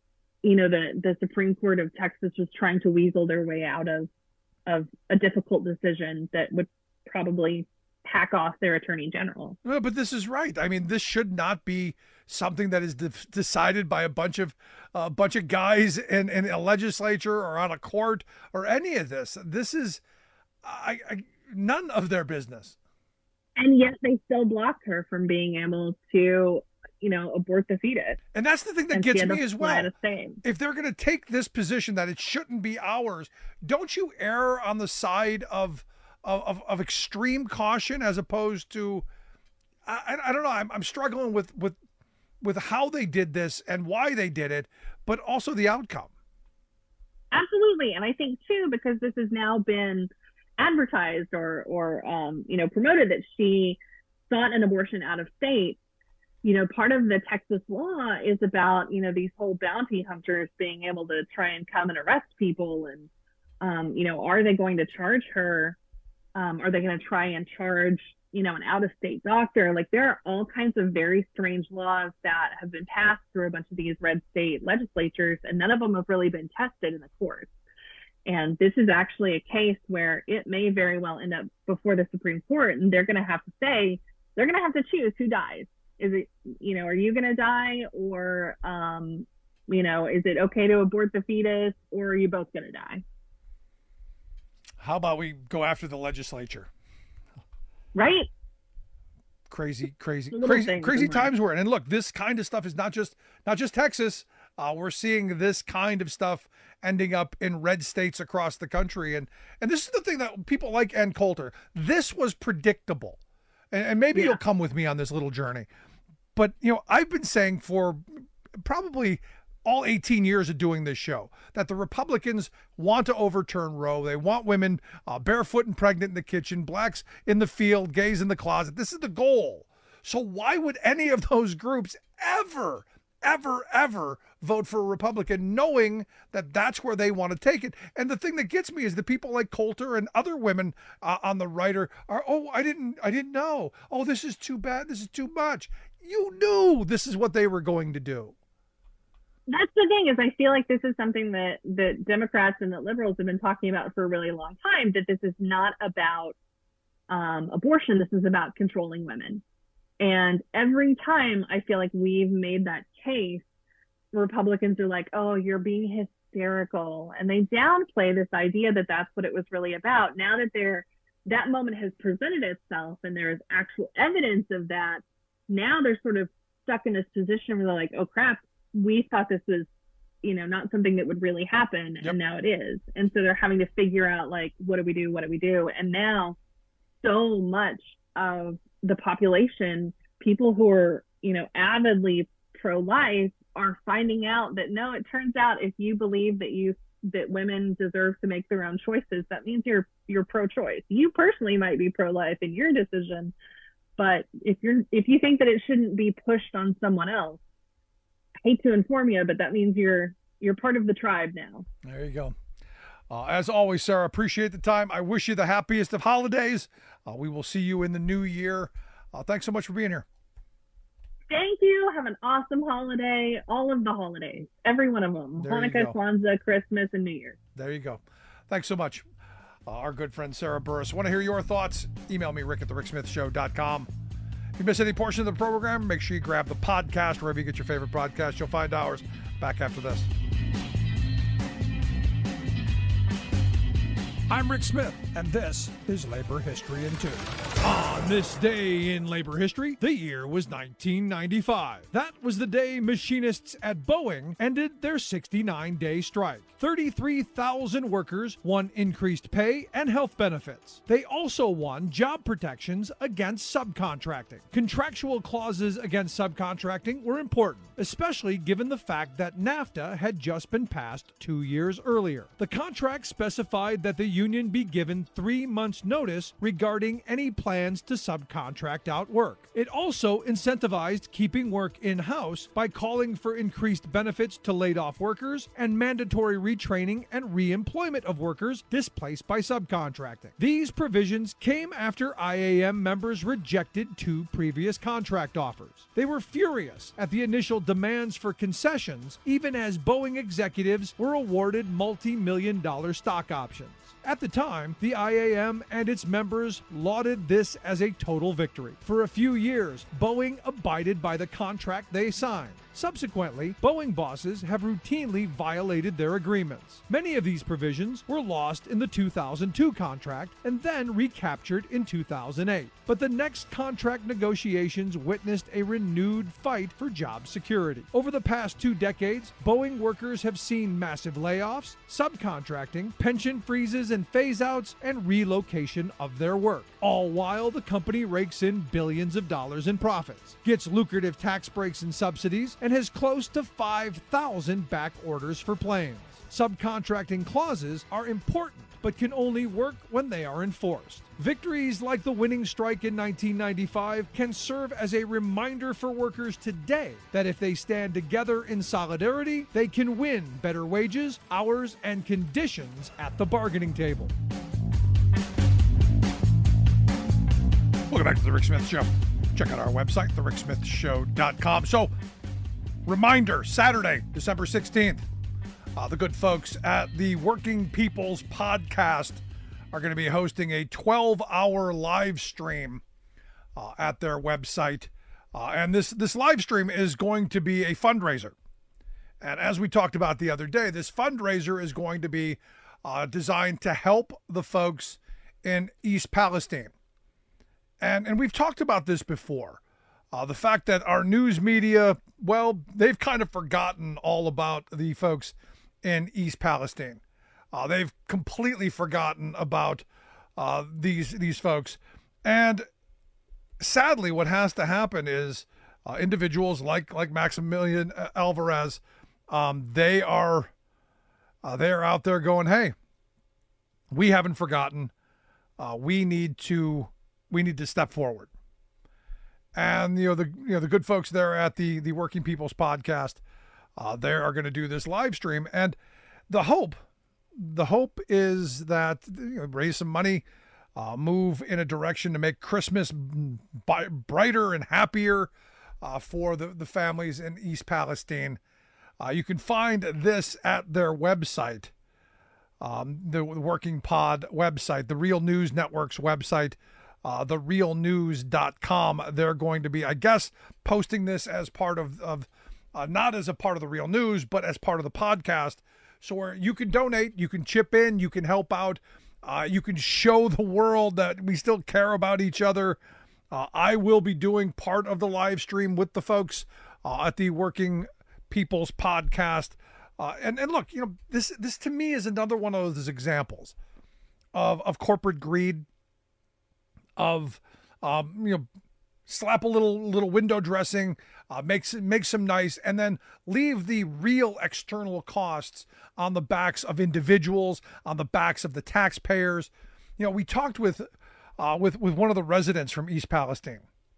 Speaker 17: you know, the, the Supreme Court of Texas was trying to weasel their way out of, of a difficult decision that would probably hack off their attorney general.
Speaker 10: No, but this is right. I mean, this should not be something that is de- decided by a bunch of a uh, bunch of guys in, in a legislature or on a court or any of this. This is I, I, none of their business.
Speaker 17: And yet they still blocked her from being able to, you know, abort the fetus.
Speaker 10: And that's the thing that
Speaker 17: and
Speaker 10: gets me as well.
Speaker 17: Say.
Speaker 10: If they're going to take this position that it shouldn't be ours, don't you err on the side of of, of extreme caution as opposed to, I, I don't know, I'm, I'm struggling with, with, with how they did this and why they did it, but also the outcome.
Speaker 17: Absolutely. And I think too, because this has now been advertised or, or, um, you know, promoted that she sought an abortion out of state, you know, part of the Texas law is about, you know, these whole bounty hunters being able to try and come and arrest people. And, um, you know, are they going to charge her? Um, are they going to try and charge, you know, an out-of-state doctor? Like, there are all kinds of very strange laws that have been passed through a bunch of these red state legislatures, and none of them have really been tested in the courts. And this is actually a case where it may very well end up before the Supreme Court, and they're going to have to say, they're going to have to choose who dies. Is it, you know, are you going to die, or, um, you know, is it okay to abort the fetus, or are you both going to die?
Speaker 10: How about we go after the legislature?
Speaker 17: Right?
Speaker 10: Crazy, crazy, crazy, crazy times we're in. And look, this kind of stuff is not just not just Texas. Uh, we're seeing this kind of stuff ending up in red states across the country. And and this is the thing that people like Ann Coulter. This was predictable. And, and maybe yeah. you'll come with me on this little journey. But, you know, I've been saying for probably all eighteen years of doing this show that the Republicans want to overturn Roe. They want women uh, barefoot and pregnant in the kitchen, blacks in the field, gays in the closet. This is the goal. So why would any of those groups ever, ever, ever vote for a Republican knowing that that's where they want to take it? And the thing that gets me is the people like Coulter and other women uh, on the right are, are, oh, I didn't, I didn't know. Oh, this is too bad. This is too much. You knew this is what they were going to do.
Speaker 17: That's the thing, is I feel like this is something that, that Democrats and that liberals have been talking about for a really long time, that this is not about um, abortion. This is about controlling women. And every time I feel like we've made that case, Republicans are like, oh, you're being hysterical. And they downplay this idea that that's what it was really about. Now that they're, that moment has presented itself and there is actual evidence of that, now they're sort of stuck in this position where they're like, oh, crap, we thought this was, you know, not something that would really happen. Yep. And now it is. And so they're having to figure out, like, what do we do? What do we do? And now so much of the population, people who are, you know, avidly pro-life, are finding out that, no, it turns out if you believe that you, that women deserve to make their own choices, that means you're, you're pro-choice. You personally might be pro-life in your decision, but if you're, if you think that it shouldn't be pushed on someone else, hate to inform you, but that means you're you're part of the tribe now.
Speaker 10: There you go. Uh, as always, Sarah, appreciate the time. I wish you the happiest of holidays. Uh, we will see you in the new year. Uh, thanks so much for being here.
Speaker 17: Thank you. Have an awesome holiday. All of the holidays, every one of them.
Speaker 10: There
Speaker 17: Hanukkah, Kwanzaa, Christmas, and New Year's.
Speaker 10: There you go. Thanks so much. Uh, our good friend Sarah Burris. Want to hear your thoughts? Email me, rick at the rick smith show dot com. If you miss any portion of the program, make sure you grab the podcast wherever you get your favorite podcast. You'll find ours. Back after this. I'm Rick Smith, and this is Labor History in Two. On this day in labor history, the year was nineteen ninety-five. That was the day machinists at Boeing ended their sixty-nine day strike. thirty-three thousand workers won increased pay and health benefits. They also won job protections against subcontracting. Contractual clauses against subcontracting were important, especially given the fact that NAFTA had just been passed two years earlier. The contract specified that the union be given three months' notice regarding any plan plans to subcontract out work. It also incentivized keeping work in-house by calling for increased benefits to laid-off workers and mandatory retraining and re-employment of workers displaced by subcontracting. These provisions came after I A M members rejected two previous contract offers. They were furious at the initial demands for concessions, even as Boeing executives were awarded multi-million dollar stock options. At the time, the I A M and its members lauded this as a total victory. For a few years, Boeing abided by the contract they signed. Subsequently, Boeing bosses have routinely violated their agreements. Many of these provisions were lost in the two thousand two contract and then recaptured in two thousand eight. But the next contract negotiations witnessed a renewed fight for job security. Over the past two decades, Boeing workers have seen massive layoffs, subcontracting, pension freezes and phase-outs, and relocation of their work. All while the company rakes in billions of dollars in profits, gets lucrative tax breaks and subsidies, and has close to five thousand back orders for planes. Subcontracting clauses are important, but can only work when they are enforced. Victories like the winning strike in nineteen ninety-five can serve as a reminder for workers today that if they stand together in solidarity, they can win better wages, hours, and conditions at the bargaining table. Welcome back to The Rick Smith Show. Check out our website, the rick smith show dot com. So, reminder, Saturday, December sixteenth, uh, the good folks at the Working People's Podcast are going to be hosting a twelve-hour live stream uh, at their website. Uh, and this, this live stream is going to be a fundraiser. And as we talked about the other day, this fundraiser is going to be uh, designed to help the folks in East Palestine. And, and we've talked about this before. Uh, the fact that our news media, well, they've kind of forgotten all about the folks in East Palestine. Uh, they've completely forgotten about uh, these these folks. And sadly, what has to happen is uh, individuals like like Maximilian Alvarez, um, they are uh, they are out there going, "Hey, we haven't forgotten. Uh, we need to we need to step forward." And you know the you know the good folks there at the the Working People's Podcast, uh, they are going to do this live stream, and the hope, the hope is that you know, raise some money, uh, move in a direction to make Christmas b- brighter and happier uh, for the the families in East Palestine. Uh, you can find this at their website, um, the Working Pod website, the Real News Network's website. Uh, the real news dot com. They're going to be, I guess, posting this as part of, of uh, not as a part of the Real News, but as part of the podcast. So where you can donate, you can chip in, you can help out, uh, you can show the world that we still care about each other. Uh, I will be doing part of the live stream with the folks uh, at the Working People's Podcast. Uh, and, and look, you know, this this to me is another one of those examples of, of corporate greed, of um, you know, slap a little little window dressing, uh, makes makes them nice, and then leave the real external costs on the backs of individuals, on the backs of the taxpayers. You know, we talked with uh, with with one of the residents from East Palestine,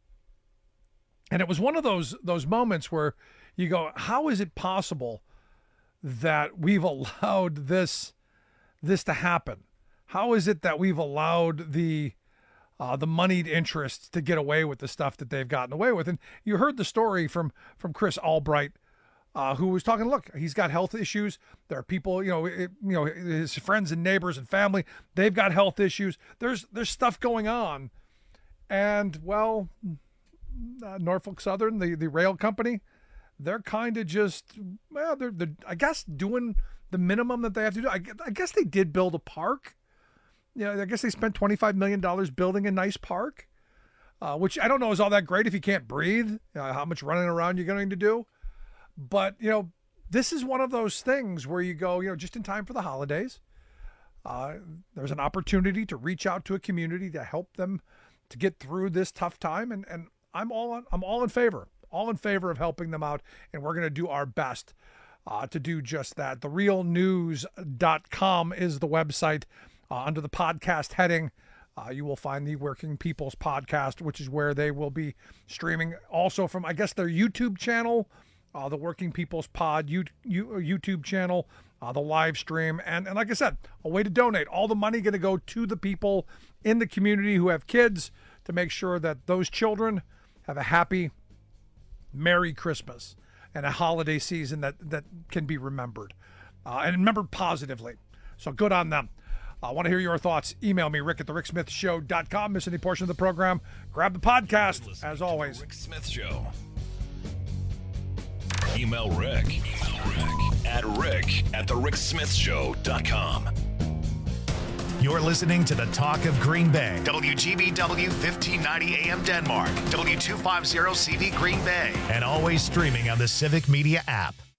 Speaker 10: and it was one of those those moments where you go, how is it possible that we've allowed this this to happen? How is it that we've allowed the Uh, the moneyed interests to get away with the stuff that they've gotten away with? And you heard the story from from Chris Albright, uh, who was talking, look, he's got health issues. There are people, you know, it, you know, his friends and neighbors and family, they've got health issues. There's there's stuff going on. And, well, uh, Norfolk Southern, the, the rail company, they're kind of just, well, they're, they're, I guess, doing the minimum that they have to do. I, I guess they did build a park. Yeah, I guess they spent twenty-five million dollars building a nice park, uh, which I don't know is all that great if you can't breathe, uh, how much running around you're going to do. But, you know, this is one of those things where you go, you know, just in time for the holidays, uh, there's an opportunity to reach out to a community to help them to get through this tough time. And, and I'm all on, I'm all in favor, all in favor of helping them out. And we're going to do our best uh, to do just that. the real news dot com is the website. Uh, under the podcast heading, Uh, you will find the Working People's Podcast, which is where they will be streaming also from, I guess, their YouTube channel, uh, the Working People's Pod you, you, YouTube channel, uh, the live stream. And, and like I said, a way to donate. All the money going to go to the people in the community who have kids to make sure that those children have a happy, Merry Christmas and a holiday season that, that can be remembered uh, and remembered positively. So good on them. I want to hear your thoughts. Email me, Rick at the Rick Smith Show dot com. Miss any portion of the program, grab the podcast, as always.
Speaker 16: Rick Smith Show. Email Rick, Email Rick at Rick at the Rick Smith Show dot com.
Speaker 1: You're listening to the Talk of Green Bay. W G B W fifteen ninety A M Denmark. W two fifty C V Green Bay. And always streaming on the Civic Media app.